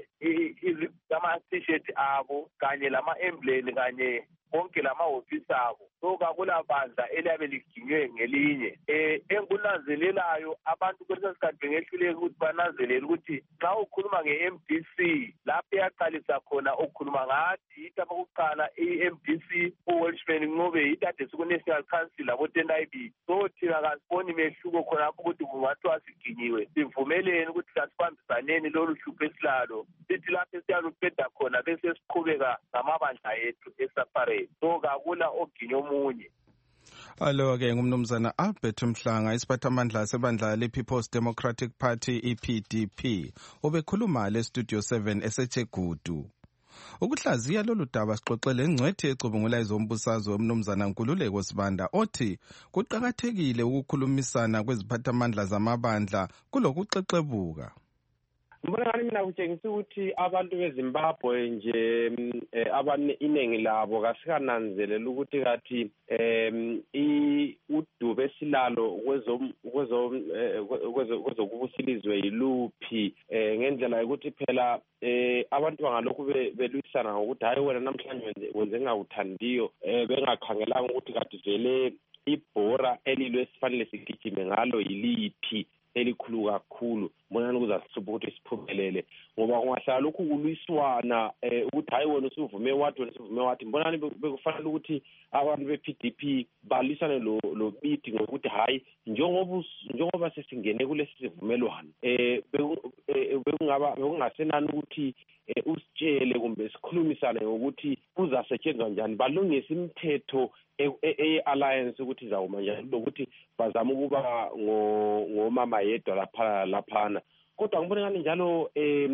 ama t-shirt abo kanye lama emblem kanye konke lamahofisi abo so kakula bandla eliyabe liginywe ngelinye eh enkunanzelelayo abantu kwesesikhathi bengehluleka ukuthi bananzelele ukuthi xa ukhuluma nge-M D C lapho yaqalisa khona ukukhuluma ngathi yithi abakuqala i-M D C uWelshman Ncube yithi ade siku-National Council labo-Tendai Biti so thina kasiboni mehluko khonapho ukuthi kungathiwa siginyiwe sivumeleni ukuthi kasibambisaneni lolu hlupho esilalo sithi lapho esiyaluqeda khona bese siqhubeka ngamabandla ethu eseparate so kakula oginyo omunye. Alo-ke ngumnumzana Albert Mhlanga isiphathamandla sebandla le-People's Democratic Party I-P D P obekhuluma le-Studio seven eseThegudu. Ukuhlaziya lolu daba sixoxele ingcwethi ecubungula izombusazwe umnumzana Nkululeko Sibanda othi kuqakathekile ukukhulumisana kweziphathamandla zamabandla kulokuxexebuka. Mbona ngani mina kutshengisa ukuthi abantu beZimbabwe nje abane iningi labo kasikananzelela ukuthi kathi em udube silalo kwezo kwezo kwezokubusilizwe yiluphi ngendlela ukuthi phela eh abantu bangalokhu belwisana ngokuthi hayi wena namhlanje wenze ngawuthandiyo bengakhangelanga ukuthi kade vele ibhora elilwe sifanele sigijime ngalo yiliphi elikhulu kakhulu mbonani kuzasihlupha ukuthi siphumelele ngoba kungahlala lokhu kulwiswana ukuthi hayi wena usuvume wathi wena usuvume wathi mbonani bekufanele ukuthi abantu be-P D P balisane lo lo bithi ngokuthi hayi njengoba njengoba sesingene kulesi sivumelwano eh bekungaba bekungasenani ukuthi usitshele kumbe sikhulumisane ngokuthi kuzasetshenzwa njani balungise imithetho e-alliance ukuthi izawuma njani lokuthi bazama ukuba ngomama yedwa lapha laphana kodwa ngibona ngani njalo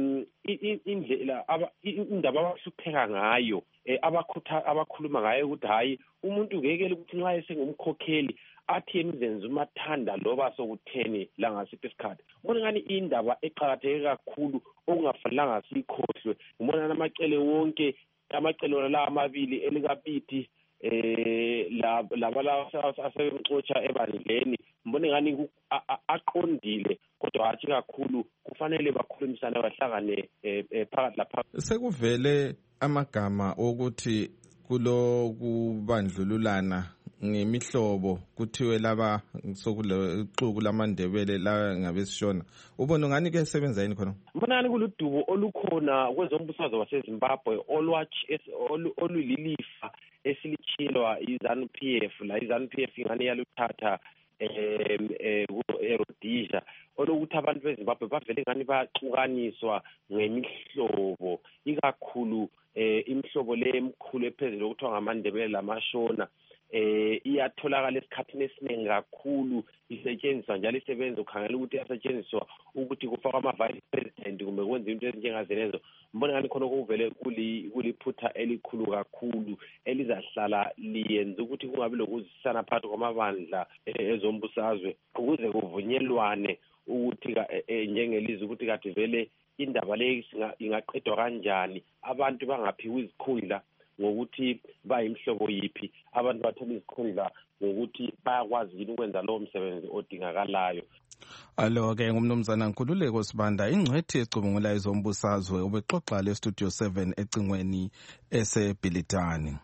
indlela indaba abahlupheka ngayo abakhutha abakhuluma ngayo ukuthi hayi umuntu ngekele ukuthi nxa esengumkhokheli athi emzenza umathanda loba sokutheni la ngasiphi isikhathi ngibona ngani indaba eqhakatheke kakhulu okungafanelanga sikhohlwe ngibona namacele wonke amacele la amabili elikaPithi eh laba asemxotsha ebandleni mbone ngani aqondile kodwa athi kakhulu kufanele bakhulumisane bahlangane phakathi lapha sekuvele amagama okuthi kulo kubandlululana ngemihlobo kuthiwe laba sokulexuku lamandebele la ngabesishona ubona ngani ke sebenza yini khona mbona ngani kuludubo olukhona kwezombusazwe waseZimbabwe olwachi olulilifa esilichilwa iZANU P F la iZANU P F ingani yaluthatha eh eRhodesia olokuthi abantu beZimbabwe bavele ngani baxukaniswa ngemihlobo ikakhulu eh imihlobo le emkhulu ephezulu okuthiwa ngamandebele lamashona eh iyatholakala esikhathini esiningi kakhulu isetshenziswa njalo isebenza ukhangela ukuthi iyasetshenziswa ukuthi kufakwa ama-vice president kumbe kwenza into ezinjengazenezo mbona ngani khona kuvele kuliphutha elikhulu kakhulu elizahlala liyenza ukuthi kungabi lokuzisana phakathi kwamabandla ezombusazwe ukuze kuvunyelwane ukuthi njengelizwe ukuthi kade vele indaba le ingaqedwa kanjani abantu bangaphiwa izikhundla ngokuthi bayimhlobo yipi abantu bathola izikhundla ngokuthi bayakwazi yini ukwenza lowo msebenzi odingakalayo. Alo ke ngumnumzana Nkululeko Sibanda ingcwethi ecubungula izombusazwe ubexoxa le studio seven ecingweni eseBhilitani.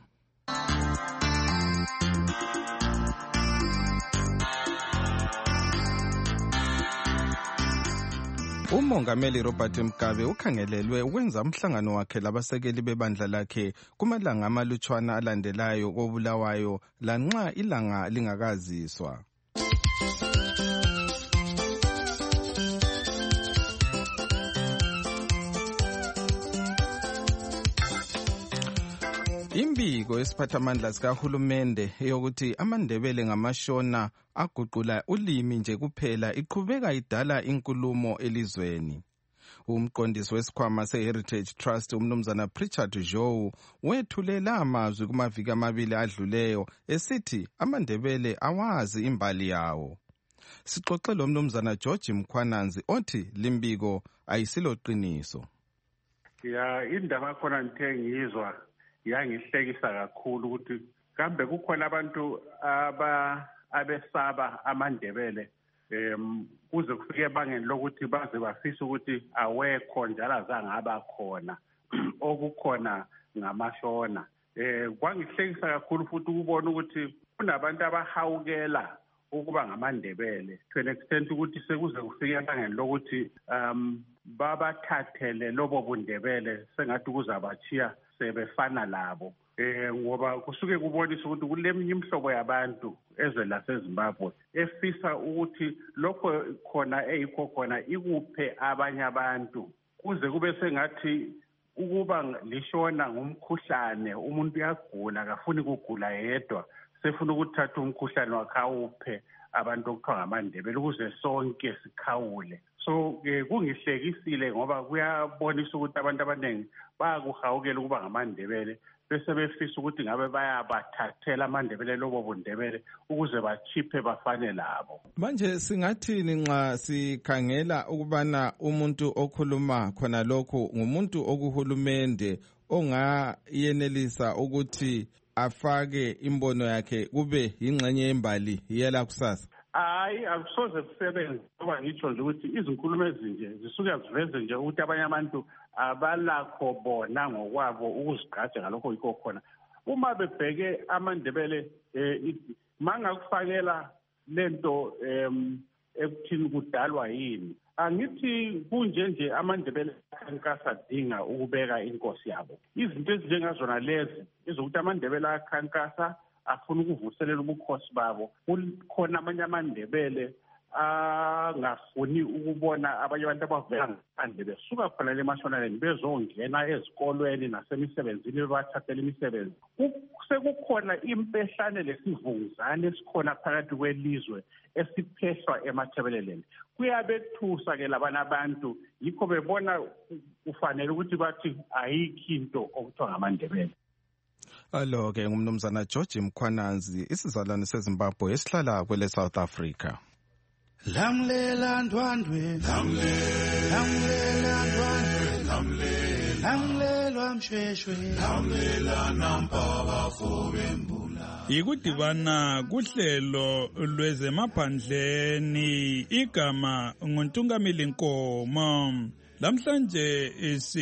Umongameli Robert Mugabe ukhangelelwe ukwenza umhlangano wakhe labasekeli bebandla lakhe kumalanga amalutshwana alandelayo koBulawayo lanxa ilanga lingakaziswa. Imbiko esiphathamandla sikahulumende eyokuthi amandebele ngamashona aguqula ulimi nje kuphela iqhubeka idala inkulumo elizweni. Umqondisi wesikhwama se-Heritage Trust umnumzana Pritchard Joe wethulela amazwi kumaviki amabili adluleyo esithi amandebele awazi imbali yawo. Sixoxe lo mnumzana George Mkhwananzi othi limbiko ayisiloqiniso. Ya indaba khona ngithe ngizwa yangihlekisa kakhulu ukuthi kambe kukhona abantu aba abesaba amandebele em kuze kufike ebangeni lokuthi baze bafisa ukuthi awekho njalo azange abakhona okukhona ngamashona eh kwangihlekisa kakhulu futhi ukubona ukuthi kunabantu abahawukela ukuba ngamandebele to an extent ukuthi sekuze kufike ebangeni lokuthi um babathathele lobo bundebele sengathi kuzabachiya sebefana labo eh ngoba kusuke kubonisa ukuthi kuleminye imhlobo yabantu ezwe laseZimbabwe efisa ukuthi lokho khona eyikho khona ikuphe abanye abantu kuze kube sengathi ukuba lishona ngumkhuhlane umuntu uyagula akafuni ukugula yedwa sefuna ukuthatha umkhuhlane wakhe awuphe abantu okuthiwa ngamandebele ukuze sonke sikhawule. So kungihlekisile ngoba kuyabonisa ukuthi abantu abaningi bayakuhawukela ukuba ngamandebele bese befisa ukuthi ngabe bayabathathela amandebele lobo bundebele ukuze bachiphe bafane labo. Manje singathini nxa sikhangela ukubana umuntu okhuluma khona lokho ngumuntu okuhulumende ongayenelisa ukuthi afake imbono yakhe kube yingxenye yembali yela kusasa? Hayi, akusoze kusebenze ngoba ngitsho nje ukuthi izinkulumo ezinje zisuke ziveze nje ukuthi abanye abantu abalakho bona ngokwabo ukuzigqaja ngalokho yikho khona. Uma bebheke amandebele eh mangakufakela lento em ekuthini kudalwa yini, angithi kunje nje amandebele akhankasa dinga ukubeka inkosi yabo. Izinto ezinjengazona lezi ezokuthi amandebele akhankasa afuna ukuvuselela ubukhosi babo, kukhona amanye amandebele angafuni ukubona abanye abantu abavela ngaphandle besuka khona le mashonaleni bezongena ezikolweni nasemisebenzini bebathathela imisebenzi. Sekukhona impehlane lesivunguzane esikhona phakathi kwelizwe esiphehlwa emathebeleleni. Kuyabethusa ke labana abantu, yikho bebona kufanele ukuthi bathi ayikho into okuthiwa ngamandebele. Alo ke ngumnumzana George Mkhwananzi, isizalwane seZimbabwe esihlala kwele South Africa. Lamlela ndwandwe, lamlela ndwandwe, lamlela mshweshwe, lamlela nampaba fobembula. Ikudibana kuhlelo lwezemaphandleni, igama nguNtungamili Nkomo. Lamhlanje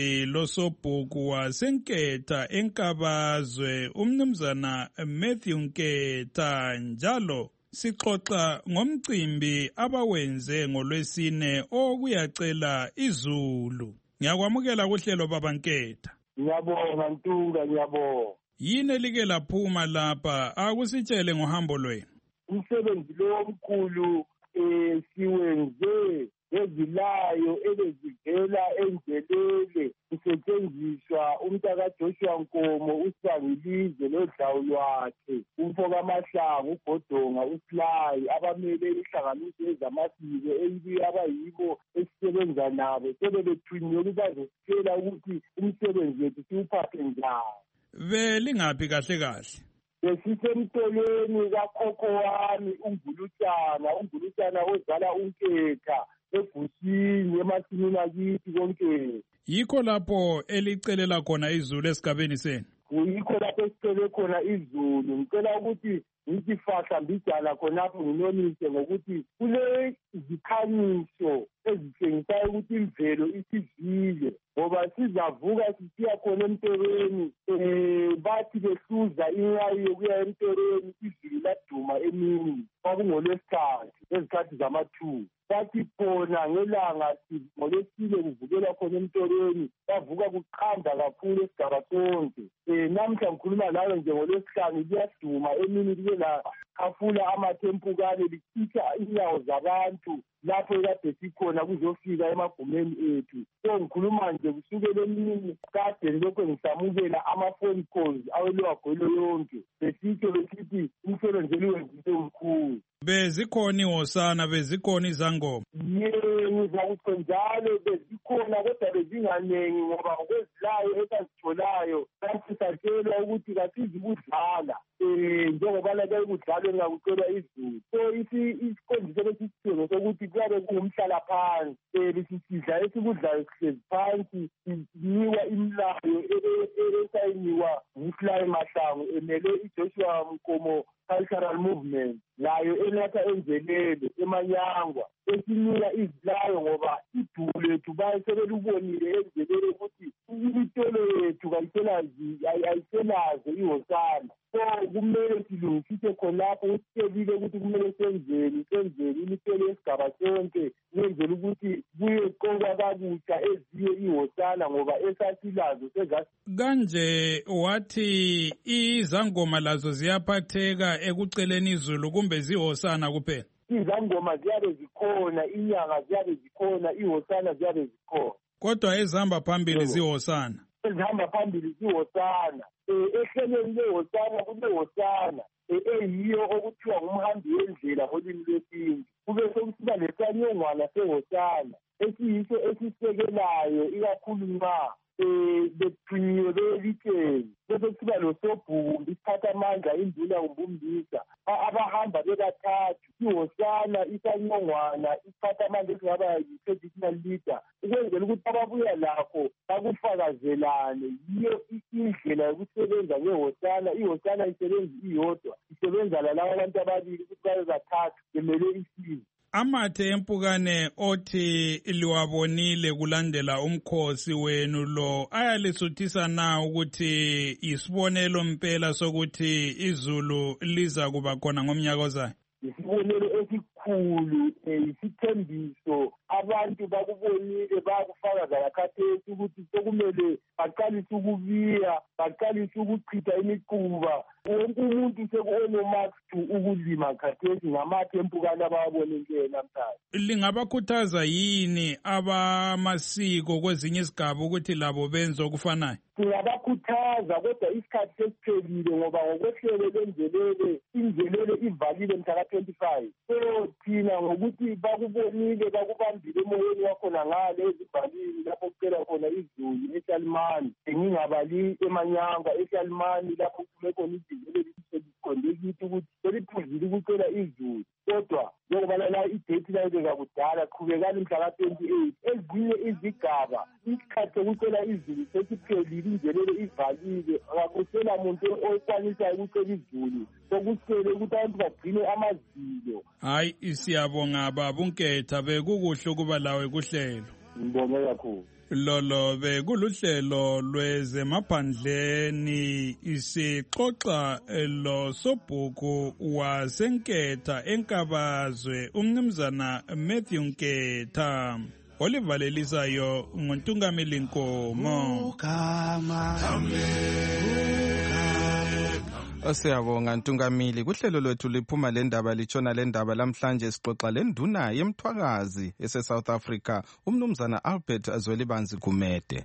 isilosobhuku wasenketha enkabazwe umnumzana Matthew Nketha, njalo sixoxa ngomcimbi abawenze ngolwesine okuyacela izulu. Ngiyakwamukela kuhlelo baba Nketha. Ngiyabonga Ntunga, ngiyabonga. Yini elike laphuma lapha, akusitshele ngohambo lwenu? Umsebenzi lo omkhulu eh siwenze ezilayo ebezivela enzelele kusetshenziswa umntaka Joshua Nkomo, uSibangilizwe lodlawu lwakhe, umfoka Mahlangu, uGodonga, uSilayi, abamele ihlanganiso ezamasiko eyibuye abayibo esisebenza nabo sebebethunyiwe ukuthi bazositshela ukuthi umsebenzi wethu siwuphathe njani. Belingaphi kahle kahle? Besisemtolweni kakhokho wami uNgulutshana, uNgulutshana ozala uNketha egusini emasimini akithi konke. Yikho lapho elicelela khona izulu esigabeni senu? Yikho lapho esicele khona izulu. Ngicela ukuthi ngithi fahla mbijana khonapho nginonise ngokuthi kule zikhanyiso ezitshengisayo ukuthi imvelo isivile, ngoba sizavuka sisiya khona emtebeni um bathi behluza inyayi yokuya emtebeni izulu laduma emini kwakungolwesithathu ezikhathi zamathuba. Bathi khona ngelanga ngolwesine kuvukela khona emtebeni bavuka kuqanda kakhulu esigaba sonke. Um namhla ngikhuluma lawe nje ngolwesihlanu kuyaduma emini libe lakhafula amathempukane lichitha inyawo zabantu lapho ekade sikhona kuzofika emagumeni ethu. So ngikhuluma nje kusukela emini kade lokho ngisamukela ama-phone calls awelwagwelo yonke besitsho besithi umsebenzi eliwenzile omkhulu. Bezikhona ihosana, bezikhona izangoma? Ye, ngizakutsho njalo bezikhona kodwa bezinganengi ngoba ngokwezilayo esazitholayo sasisatshela ukuthi kasizi kudlala um njengoba lake kudlalwe ngakucelwa izulu. So isiqondiso lesisithenge sokuthi kuyabe kungumhlala phansi um besisidla esikudlayo sihlezi phansi sinikwa imilayo esayiniwa nguSilayi Mahlangu emele iJoshua Nkomo Cultural Movement, layo elatha enzelele emanyangwa esinika izilayo ngoba idumo lethu bayesebelubonile enzelele ukuthi imitolo yethu ayiselazo ihosana. So kumele silungisise khonapho usitshebile ukuthi kumele senzeni senzeni imitolo yesigaba sonke kwenzela ukuthi kuye qokwa kabutsha eziye ihosana ngoba esasilazo sezasi. Kanje wathi izangoma lazo ziyaphatheka ekuceleni izulu kumbe zihosana kuphela? Izangoma ziyabe zikhona, inyanga ziyabe zikhona, ihosana ziyabe zikhona. Kodwa ezihamba phambili zihosana? Ezihamba phambili zihosana. Um ehlelweni lehosana kulehosana eyiyo okuthiwa ngumhambi wendlela ngolimi lwesintu. Kube sekusiba lesanyongwana sehosana esiyiso esisekelayo ikakhulu nxa um bethunyiwe belitsheni. Bese kusiba kuba losobhuku isiphatha amandla induna ngumbumbisa abahamba bebathathu ihosana isanyongwana isiphatha amandla esingaba yi-traditional leader ukwenzela ukuthi ababuya lakho bakufakazelane yiyo indlela yokusebenza ngehosana ihosana isebenza iyodwa isebenza lalabo abantu ababili ukuthi babe bathathu bemele isizwe. Amathe empukane othi liwabonile kulandela umkhosi wenu lo ayalisuthisa na ukuthi isibonelo mpela sokuthi izulu liza kuba khona ngomnyaka ozayo? Isibonelo esikhulu isithembiso abantu bakubonile bakufakaza lakhathesi ukuthi sokumele baqalise ukubiya baqalise ukuchitha imiquba wonke umuntu sekuonomax ukulima khathesi ngamathe empukane abawabonile namhlanje. Lingabakhuthaza yini abamasiko kwezinye izigaba ukuthi labo benze okufanayo? Singabakhuthaza kodwa isikhathi sesiphelile ngoba ngokwehlelo lenzelele inzelele ivalile mhla ka twenty-five so thina ngokuthi bakubonile bakubambile emoyeni wakhona ngale ezibhalini lapho kucela khona izulu eShalimani engingabali emanyanga eShalimani lapho kume khona izinzelele liqonde kithi ukuthi seliphuzile ukucela izulu kodwa njengoba la idate layibeka kudala qhubekani mhla ka twenty-eight ezinye izigaba isikhathi sokucela izulu sesiphelile inzelele ivalile akakusela muntu okwanisa ukucela izulu sokusele ukuthi abantu bagcine amazilo. Hayi siyabonga baba uNketha bekukuhle ukuba lawe kuhlelo. Ngibonge kakhulu. Lolo bekuluhlelo lwezemaphandleni isixoxa lo sobhuku waseNketha enkabazwe umnumzana Matthew Nketha. Olivalelisayo ngontungameli Nkomo. Siyabonga Ntungamili. Kuhlelo lwethu liphuma le ndaba litshona le ndaba lamhlanje sixoxa le nduna yemthwakazi ese South Africa umnumzana Albert Zwelibanzi Gumede.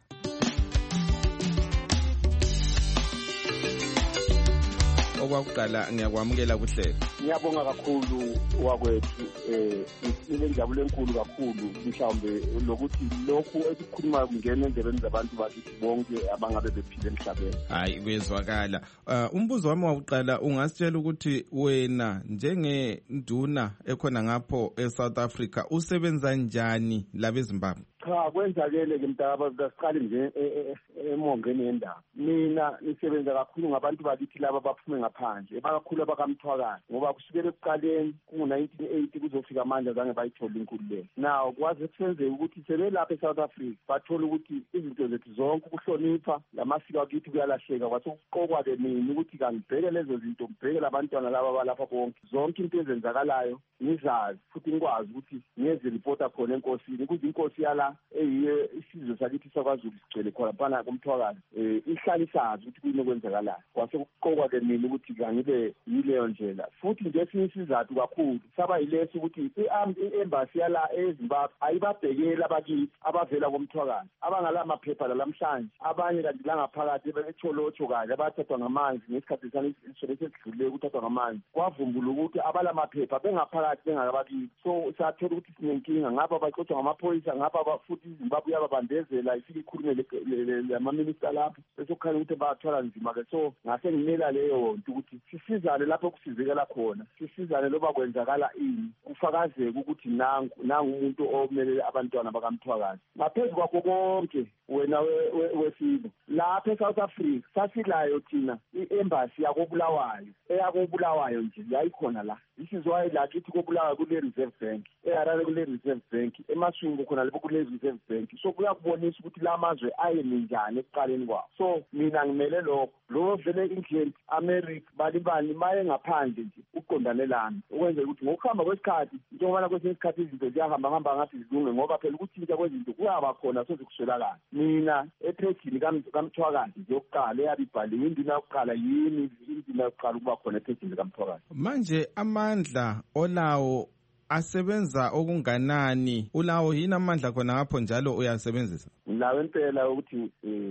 Okwakuqala ngiyakwamukela kuhlelo. Ngiyabonga kakhulu wakwethu eh injabulo enkulu kakhulu mhlawumbe lokuthi lokhu esikhuluma kungena endlebeni zabantu bakithi bonke abangabe bephile emhlabeni. Hayi kwezwakala. Uh, umbuzo wami wakuqala ungasitshela ukuthi wena njengenduna ekhona ngapho eSouth Africa usebenza njani la beZimbabwe? Cha kwenzakele ke mntaka kasiqale nje emongeni yendaba. Mina nisebenza kakhulu ngabantu bakithi laba baphume ngaphandle bakakhulu abakamthwakazi ngoba kusukela ekuqaleni ku nineteen eighty kuzofika amandla zange bayithola inkululeko. Now kwaze kusenzeka ukuthi sebelapha eSouth Africa bathola ukuthi izinto zethu zonke ukuhlonipha lamasiko akithi kuyalahleka kwathi ukuqokwa ke mina ukuthi kangibheke lezo zinto ngibheke labantwana laba balapha bonke zonke into ezenzakalayo ngizazi futhi ngikwazi ukuthi ngeze reporta khona enkosini ukuthi inkosi yala eyiye isizwe sakithi sakwaZulu sigcwele khona phana kumthwakazi eh ihlala isazi ukuthi kuyini okwenzakalayo kwase kuqokwa ke mina ukuthi kangibe yileyo ndlela futhi nje sisizathu kakhulu saba yileso ukuthi i-embassy yala eZimbabwe ayibabhekela abakithi abavela komthwakazi abangala maphepha lamhlanje abanye kanti la ngaphakathi betholotsho kahle abathathwa ngamanzi ngesikhathi sani sesidlule ukuthathwa ngamanzi kwavumbula ukuthi abala maphepha bengaphakathi bengakabakithi so sathola ukuthi sinenkinga ngapha baxoxa ngamaphoyisa ngapha futhi iZimbabwe yababandezela ifike ikhulume lama-minister lapho bese kukhanya ukuthi bathwala nzima ke so ngase ngimela leyo nto ukuthi sisizane lapho kusizekela khona sisizane loba kwenzakala ini kufakazeke ukuthi nangu nangu umuntu omelele abantwana bakamthwakazi ngaphezu kwakho konke wena wesilo lapha eSouth Africa sasilayo thina i-embassy yakobulawayo eyakobulawayo nje yayikhona la isizwayo la kithi kobulawayo kule Reserve Bank eHarare kule Reserve Bank eMasvingo khona lapho kule Reserve Bank so kuyakubonisa ukuthi la mazwe ayemi njani ekuqaleni kwawo so mina ngimele lokho lo vele indlela America balibani maye ngaphandle nje uqondane lami ukwenza ukuthi ngokuhamba kwesikhathi njengoba kwesinye isikhathi izinto ziyahamba hamba ngathi zilunge ngoba phela ukuthinta kwezinto kuyaba khona soze kuswelakala mina ephejini kamthwakazi nje yokuqala eyabibhaliwe indina yokuqala yini indina yokuqala ukuba khona ephejini kamthwakazi. Manje amandla olawo asebenza okunganani ulawo yini amandla khona ngapho njalo uyasebenzisa? Lawo impela ukuthi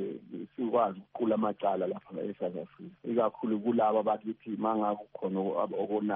sikwazi ukuqula amacala lapha eSouth Africa ikakhulu kulabo abakithi mangabe kukhona okonayo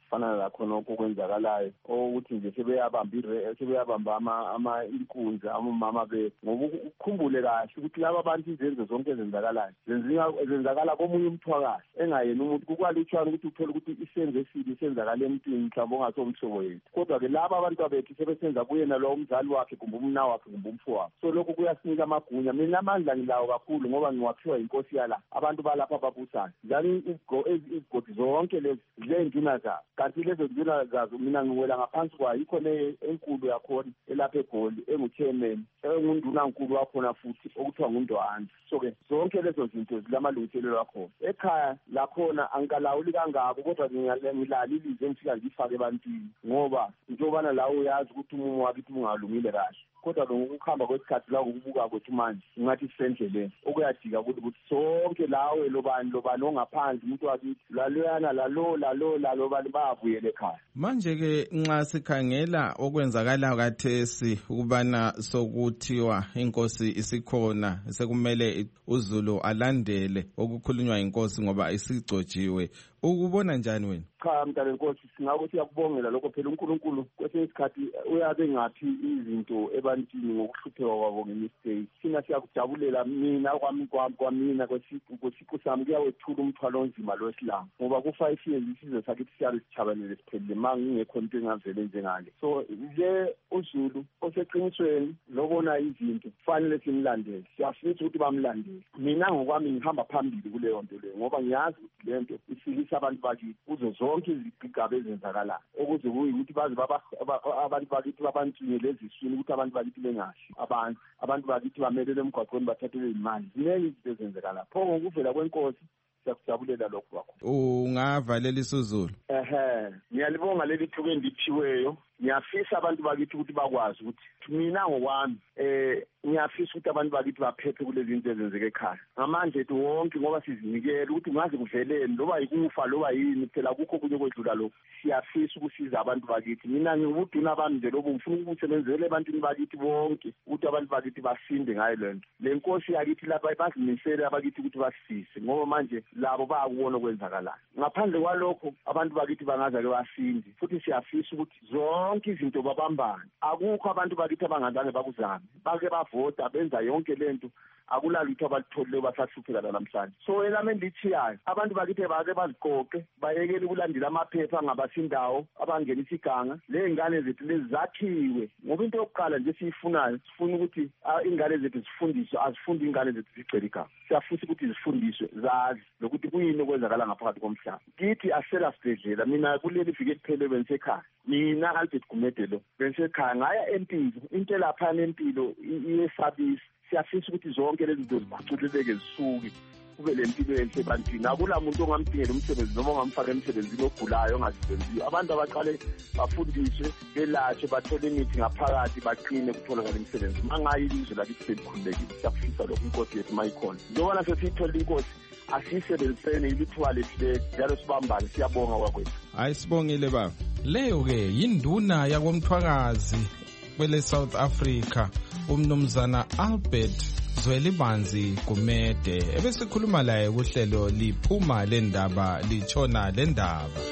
fana lakho nokho kwenzakalayo ukuthi nje sebeyabamba sebeyabamba ama inkunzi amama be ngoba ukukhumbule kahle ukuthi laba bantu izenzo zonke ezenzakalayo zenzakala komunye umthwakazi engayena umuntu kukwalitshwana ukuthi uthole ukuthi isenzo esibi senzakala emntwini mhlawumbe ongasomhlobo yethu kodwa ke laba abantu abethu sebesenza kuyena lo umzali wakhe kumbe umna wakhe kumbe umfo wakhe so lokho kuyasinika amagunya mina amandla ngilawo kakhulu ngoba ngiwaphiwa inkosi yala abantu balapha babusayo njalo izigodi zonke lezi zenduna zazo kanti lezo nduna zazo mina ngiwela ngaphansi kwayo ikho le enkulu yakhona elapha eGoli engu-chairman engunduna nkulu wakhona futhi okuthiwa nguNdwani so ke zonke lezo zinto zilamalungiselelo akhona ekhaya lakhona angikalawuli kangako kodwa ngilala ilizwe engifika ngifake ebantwini ngoba njengobana la uyazi ukuthi umumo wakithi ungalungile kahle kodwa ngokuhamba kwesikhathi la ukubuka kwethu manje ngathi sisendleleni okuyadika ukuthi ukuthi sonke lawe lobani lobani ongaphandle umuntu wakithi laloyana lalo lalo lalo bani bavuyele ekhaya manje ke nxa sikhangela okwenzakala kathesi ukubana sokuthiwa inkosi isikhona sekumele uZulu alandele okukhulunywa inkosi ngoba isigcotshiwe ukubona njani wena cha mntana inkosi singakuthi yakubongela lokho phela uNkulunkulu kwesinye isikhathi uyabe ngathi izinto ebantwini ngokuhlupheka kwabo ngemistake sina siyakujabulela mina kwami kwamina kwesiko sami kuyawethula umthwalo onzima lwesilamu ngoba ku-five years isizwe sakithi siyale sitshabalele siphelile ma ngingekho into engavele njengale so le uZulu oseqinisweni lobona izinto kufanele simlandele siyafisa ukuthi bamlandele mina ngokwami ngihamba phambili kuleyo nto leyo ngoba ngiyazi ukuthi le nto isikisa abantu bakithi kuzo zonke izigaba ezenzakalayo okuze kuyikuthi baze abantu bakithi babantshinyele eziswini ukuthi abantu bakithi bengashi abantu abantu bakithi bamelele emgwaqweni bathathelwe imali ziningi izinto ezenzakalayo pho ngokuvela kwenkosi siyakujabulela lokho kwakho ungavalela isiZulu ehe ngiyalibonga leli thuba endiphiweyo ngiyafisa abantu bakithi ukuthi bakwazi ukuthi mina ngokwami eh ngiyafisa ukuthi abantu bakithi baphephe kulezi zinto ezenzeke ekhaya ngamanje ethu wonke ngoba sizinikele ukuthi ngaze kuveleni loba yikufa loba yini phela kukho kunye kwedlula lokho siyafisa ukusiza abantu bakithi mina ngibuduna bami nje lobo ngifuna ukusebenzela ebantwini bakithi bonke ukuthi abantu bakithi basinde ngayo lento le nkosi yakithi lapha bazimisele abakithi ukuthi basise ngoba manje labo bayakubona okwenzakalayo ngaphandle kwalokho abantu bakithi bangaza ke basinde futhi siyafisa ukuthi zonke izinto babambane akukho abantu bakithi abangazange bakuzame bake bavota benza yonke lento akulalutho abalitholile basahlupheka namhlanje so elami endithiyayo abantu bakithi bake baziqoqe bayekele ukulandela amaphepha angabasindawo abangena isiganga le ngane zethu lezakhiwe ngoba into yokuqala nje siyifunayo sifuna ukuthi ingane zethu zifundiswe azifundi ingane zethu zigcwele igama siyafisa ukuthi zifundiswe zazi lokuthi kuyini okwenzakala ngaphakathi komhlaba kithi asela sibhedlela mina kuleli viki eliphele bengisekhaya mina Albert Gumede lo bengisekhaya ngaya empilo into lapha empilo iyesabisa siyafisa ukuthi zonke lezi zinto zibacululeke zisuke kube lempilo enhle ebantwini akula muntu ongamdingela umsebenzi noma ongamfaka emsebenzini ogulayo ongazisebenziyo abantu abaqale bafundiswe belashe bathole imithi ngaphakathi baqine kutholakala imisebenzi mangayi ilizwe lakithi selikhululekile siyafisa lokhu inkosi yethu mayikhona njengobana sesiyithola inkosi asiyisebenziseni ilithuba lethu le njalo sibambane siyabonga kwakwethu hayi sibongile baba leyo-ke yinduna yakomthwakazi kwele South Africa umnumzana Albert Zwelibanzi Gumede ebesikhuluma laye kuhlelo liphuma lendaba litshona lendaba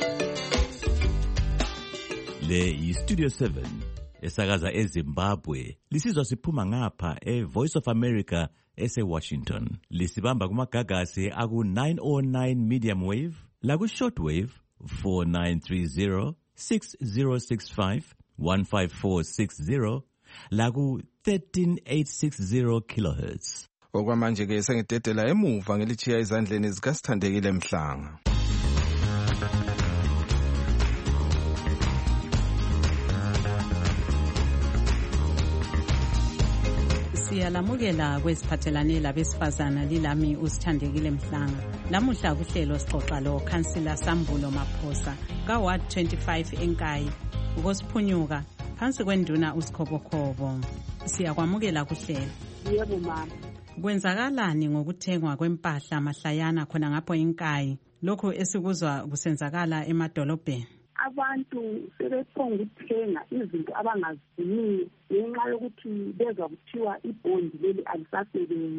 le yi-Studio seven esakaza eZimbabwe lisizwa siphuma ngapha e-Voice of America ese-Washington lisibamba kumagagasi aku-nine oh nine medium wave laku-short wave four nine three zero six zero six five one five four six zero laku thirteen eight sixty kilohertz. Okwamanje ke sengidedela emuva ngelichiya izandleni zikaSithandekile Mhlanga. Siyalamukela kweziphathelane labesifazana lilami uSithandekile Mhlanga. Lamuhla kuhlelo sixoxa lo Councillor Sambulo Maphosa ka Ward twenty-five eNkayi ukosiphunyuka phansi kwenduna uSikhobokhobo. Siyakwamukela kuhlelo. Yebo mama. Kwenzakalani ngokuthengwa kwempahla mahlayana khona ngapho eNkayi lokho esikuzwa kusenzakala emadolobheni? Abantu sebephonga ukuthenga izinto abangazifuniyo ngenxa yokuthi bezwa kuthiwa ibhondi leli alisasebenzi.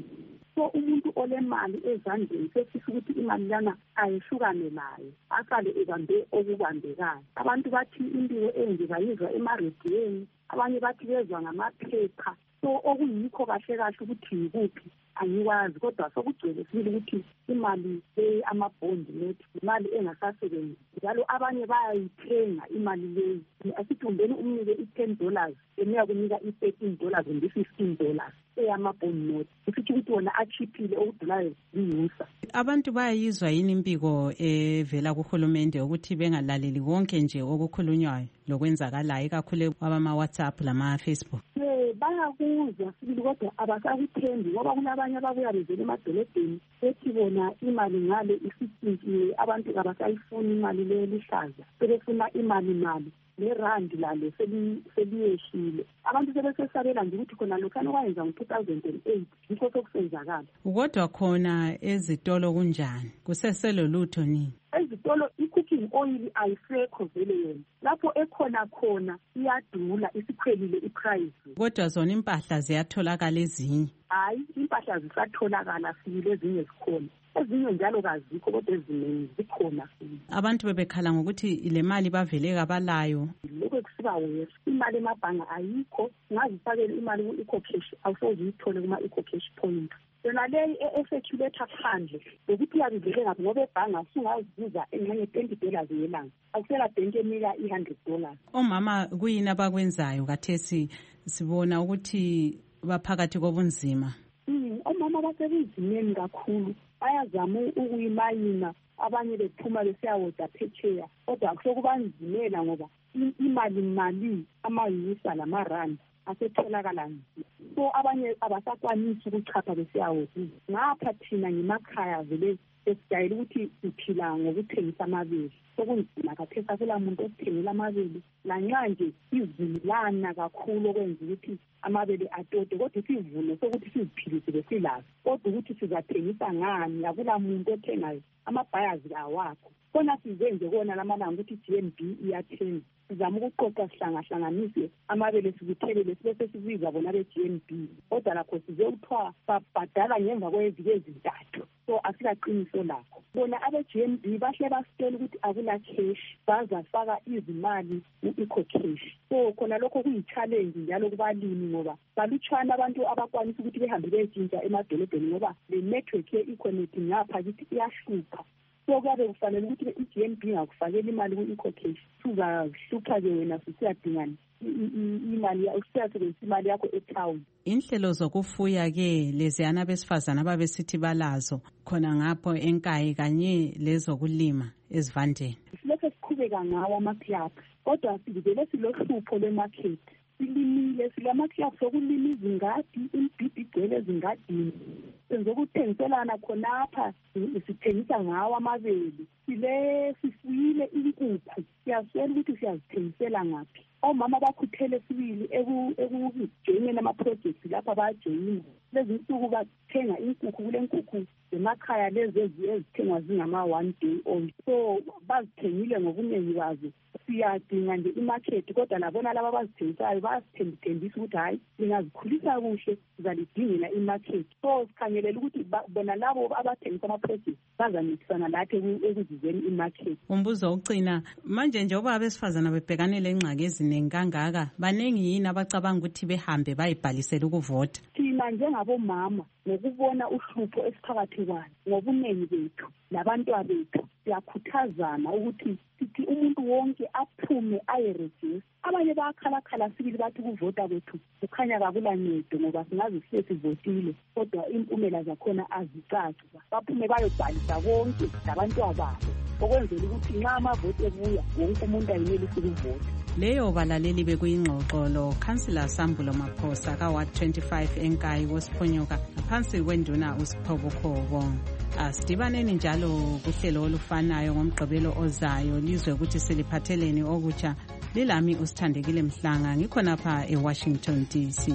so umuntu olemali ezandleni sefisa ukuthi imali lana ayehlukane layo aqale ebambe okubambekayo. Abantu bathi impilo enje bayizwa emarediyweni, abanye bathi bezwa ngamaphepha. So okuyikho kahle kahle ukuthi yikuphi angikwazi, kodwa sokugcwele sibili ukuthi imali le amabhondi net imali engasasebenzi, njalo abanye bayayithenga imali leyi. Asithi umbeni umnike i-ten dollars emiya kunika i-thirteen dollars and i-fifteen dollars eyamabhondi net, isithi ukuthi wona achiphile okudulayo ziyusa. Abantu bayayizwa yini impiko evela kuhulumende ukuthi bengalaleli konke nje okukhulunywayo lokwenzakalayo ikakhulu kwama-WhatsApp lama-Facebook? Bayakuzwa sibili kodwa abasakuthengi, ngoba kunabanye ababuya bevela emadolobheni bethi bona imali ngale isitshintshiwe, abantu kabasayifuni imali leyo lihlaza, sebefuna imali mali nerandi lalo seliyehlile. Abantu sebesesabela nje ukuthi khona lokhana okwayenza ngo-two thousand eight yikho sokusenzakala. Kodwa khona ezitolo kunjani? Kuseselo lutho nini? Ezitolo i-cooking oil ayisekho vele yona, lapho ekhona khona iyadula, isikhwelile iprice. Kodwa zona impahla ziyatholakala ezinye? Hayi, impahla zisatholakala sibili, ezinye zikhona, ezinye njalo kazikho kodwa eziningi zikhona. Abantu bebekhala ngokuthi le mali bavele kabalayo. Lokho kusiba wesi, imali emabhanga ayikho, ngazifakela imali ku-ecocash awusoze uyithole kuma-ecocash point. Yona leyi e-circulator phandle ukuthi iyabivele ngaphi, ngoba ebhanga sungazibuza engxenye twenty dollars ngelanga, akusela bhenki enika i-hundred dollars. Omama kuyini abakwenzayo kathesi sibona ukuthi baphakathi kobunzima? Mm, omama basebunzimeni kakhulu, bayazama ukuyimayina, abanye bephuma besiyawoda phetsheya, kodwa kusokubanzimela ngoba imali mali amayisa lamarandi asetholakala nje. So abanye abasakwanisi ukuchapha besiyawoda. Ngapha thina ngemakhaya vele esijayele ukuthi siphila ngokuthengisa amabele, sokunzima kathesi akula muntu osithengela amabele, lanxa nje izilana kakhulu okwenza ukuthi amabele atote, kodwa isivuno sokuthi siziphilise besilazo, kodwa ukuthi sizathengisa ngani akula muntu othengayo, amabhayazi awakho. Kona size nje kona lamalanga ukuthi G N B iyathenga, sizama ukuqoqa sihlangahlanganise amabele sikuthelele sibe sesibiza bona be-G N B, kodwa lakho size kuthiwa babhadala ngemva kweviki ezintathu, so asikaqiniso lakho. Bona abe-G N B bahle basitela ukuthi akula cash, bazafaka izimali ku-ecocash. So khona lokho kuyi-challenge njalo kubalimi, ngoba balutshwana abantu abakwanisa ukuthi behambe betshintsha emadolobheni, ngoba le network ye-economy ngapha kithi iyahlupha. So kuyabe kufanele ukuthi i-G N B ngakufakela imali ku-ecocash, suzahlupha-ke wena susiyadingana imali, usiyasebenzisa imali yakho etown. Inhlelo zokufuya-ke leziyana besifazana ababesithi balazo khona ngapho enkayi kanye lezokulima ezivandeni, silokho siqhubeka ngawo ama-club, kodwa sivele silohlupho lwe-market. Silimile, silama-clubs okulima izingadi, imibhidi igcwele ezingadini, senze ukuthengiselana khonapha, sithengisa ngawo amabele. Sile sifuyile inkukhu, siyaswela ukuthi siyazithengisela ngaphi. Omama bakhuthele sibili ekujoyineni ama-projects lapha bayajoyina. Lezi nsuku bathenga inkukhu, kule nkukhu emakhaya lezi ezithengwa zingama-one day old, so bazithengile ngobuningi bazo. Siyadinga nje imarket, kodwa labona laba abazithengisayo bayasithembisa ukuthi hayi lingazikhulisa kuhle sizalidingela imarket. So sikhangelela ukuthi bona labo abathengisa ama-projects bazancedisana lathi ekuzizeni imarket. Umbuzo ucina manje, njengoba abesifazana bebhekanele ingxaki eziningi kangaka, baningi yini abacabanga ukuthi behambe bayibhalisele ukuvota? Thina njengabomama ngokubona uhlupho esiphakathi kwalo ngobuningi bethu labantwana bethu, siyakhuthazana ukuthi sithi umuntu wonke aphume ayerejista. Abanye bayakhalakhala sibili bathi ukuvota kwethu kukhanya kakula ncedo ngoba singaze sihle sivotile, kodwa impumela zakhona azicaci. Baphume bayobhalisa konke labantwana babo, okwenzela ukuthi nxa amavoti ebuya wonke umuntu ayenelise ukuvota. Leyo balaleli bekuyingxoxo lo Councillor Sambulo Maphosa ka-Ward twenty-five enkayi wosiphonyoka ngaphansi kwenduna uSiphobo Khobo. Asidibaneni njalo kuhlelo olufanayo ngomgqibelo ozayo lizwe ukuthi siliphatheleni okutsha. Lilami uSithandekile Mhlanga, ngikhonapha eWashington D C.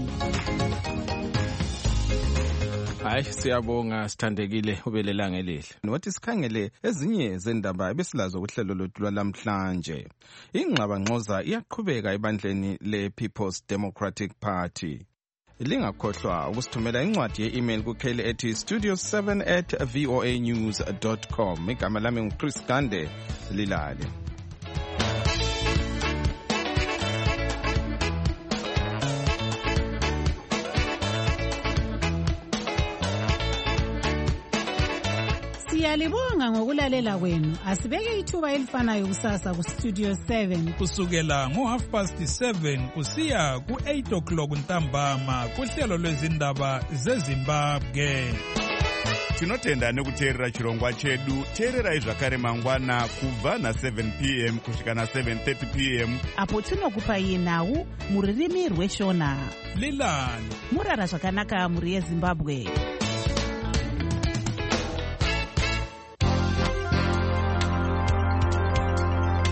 Hayi, siyabonga Sithandekile, ubelelanga elihle. Nothi sikhangele ezinye zendaba ebesilazo kuhlelo lwethu lwalamhlanje. Ingxabangxoza iyaqhubeka ebandleni le People's Democratic Party. lingakhohlwa ukusithumela incwadi ye-email kukheli ethi studio seven at voa news dot com. Igama lami nguChris Gande, lilale. Siyalibonga ngokulalela kwenu. Asibeke ithuba elifanayo kusasa kustudio seven kusukela ngo-half past seven kusiya ku-eight o'clock ntambama kuhlelo lwezindaba zeZimbabwe. Tinotenda nekuteerera chirongwa chedu. Teererai zvakare mangwana kubva na seven p m kusvika na seven thirty p m apo tinokupai nhau muririmi rweshona. Lilani murara zvakanaka muri yeZimbabwe.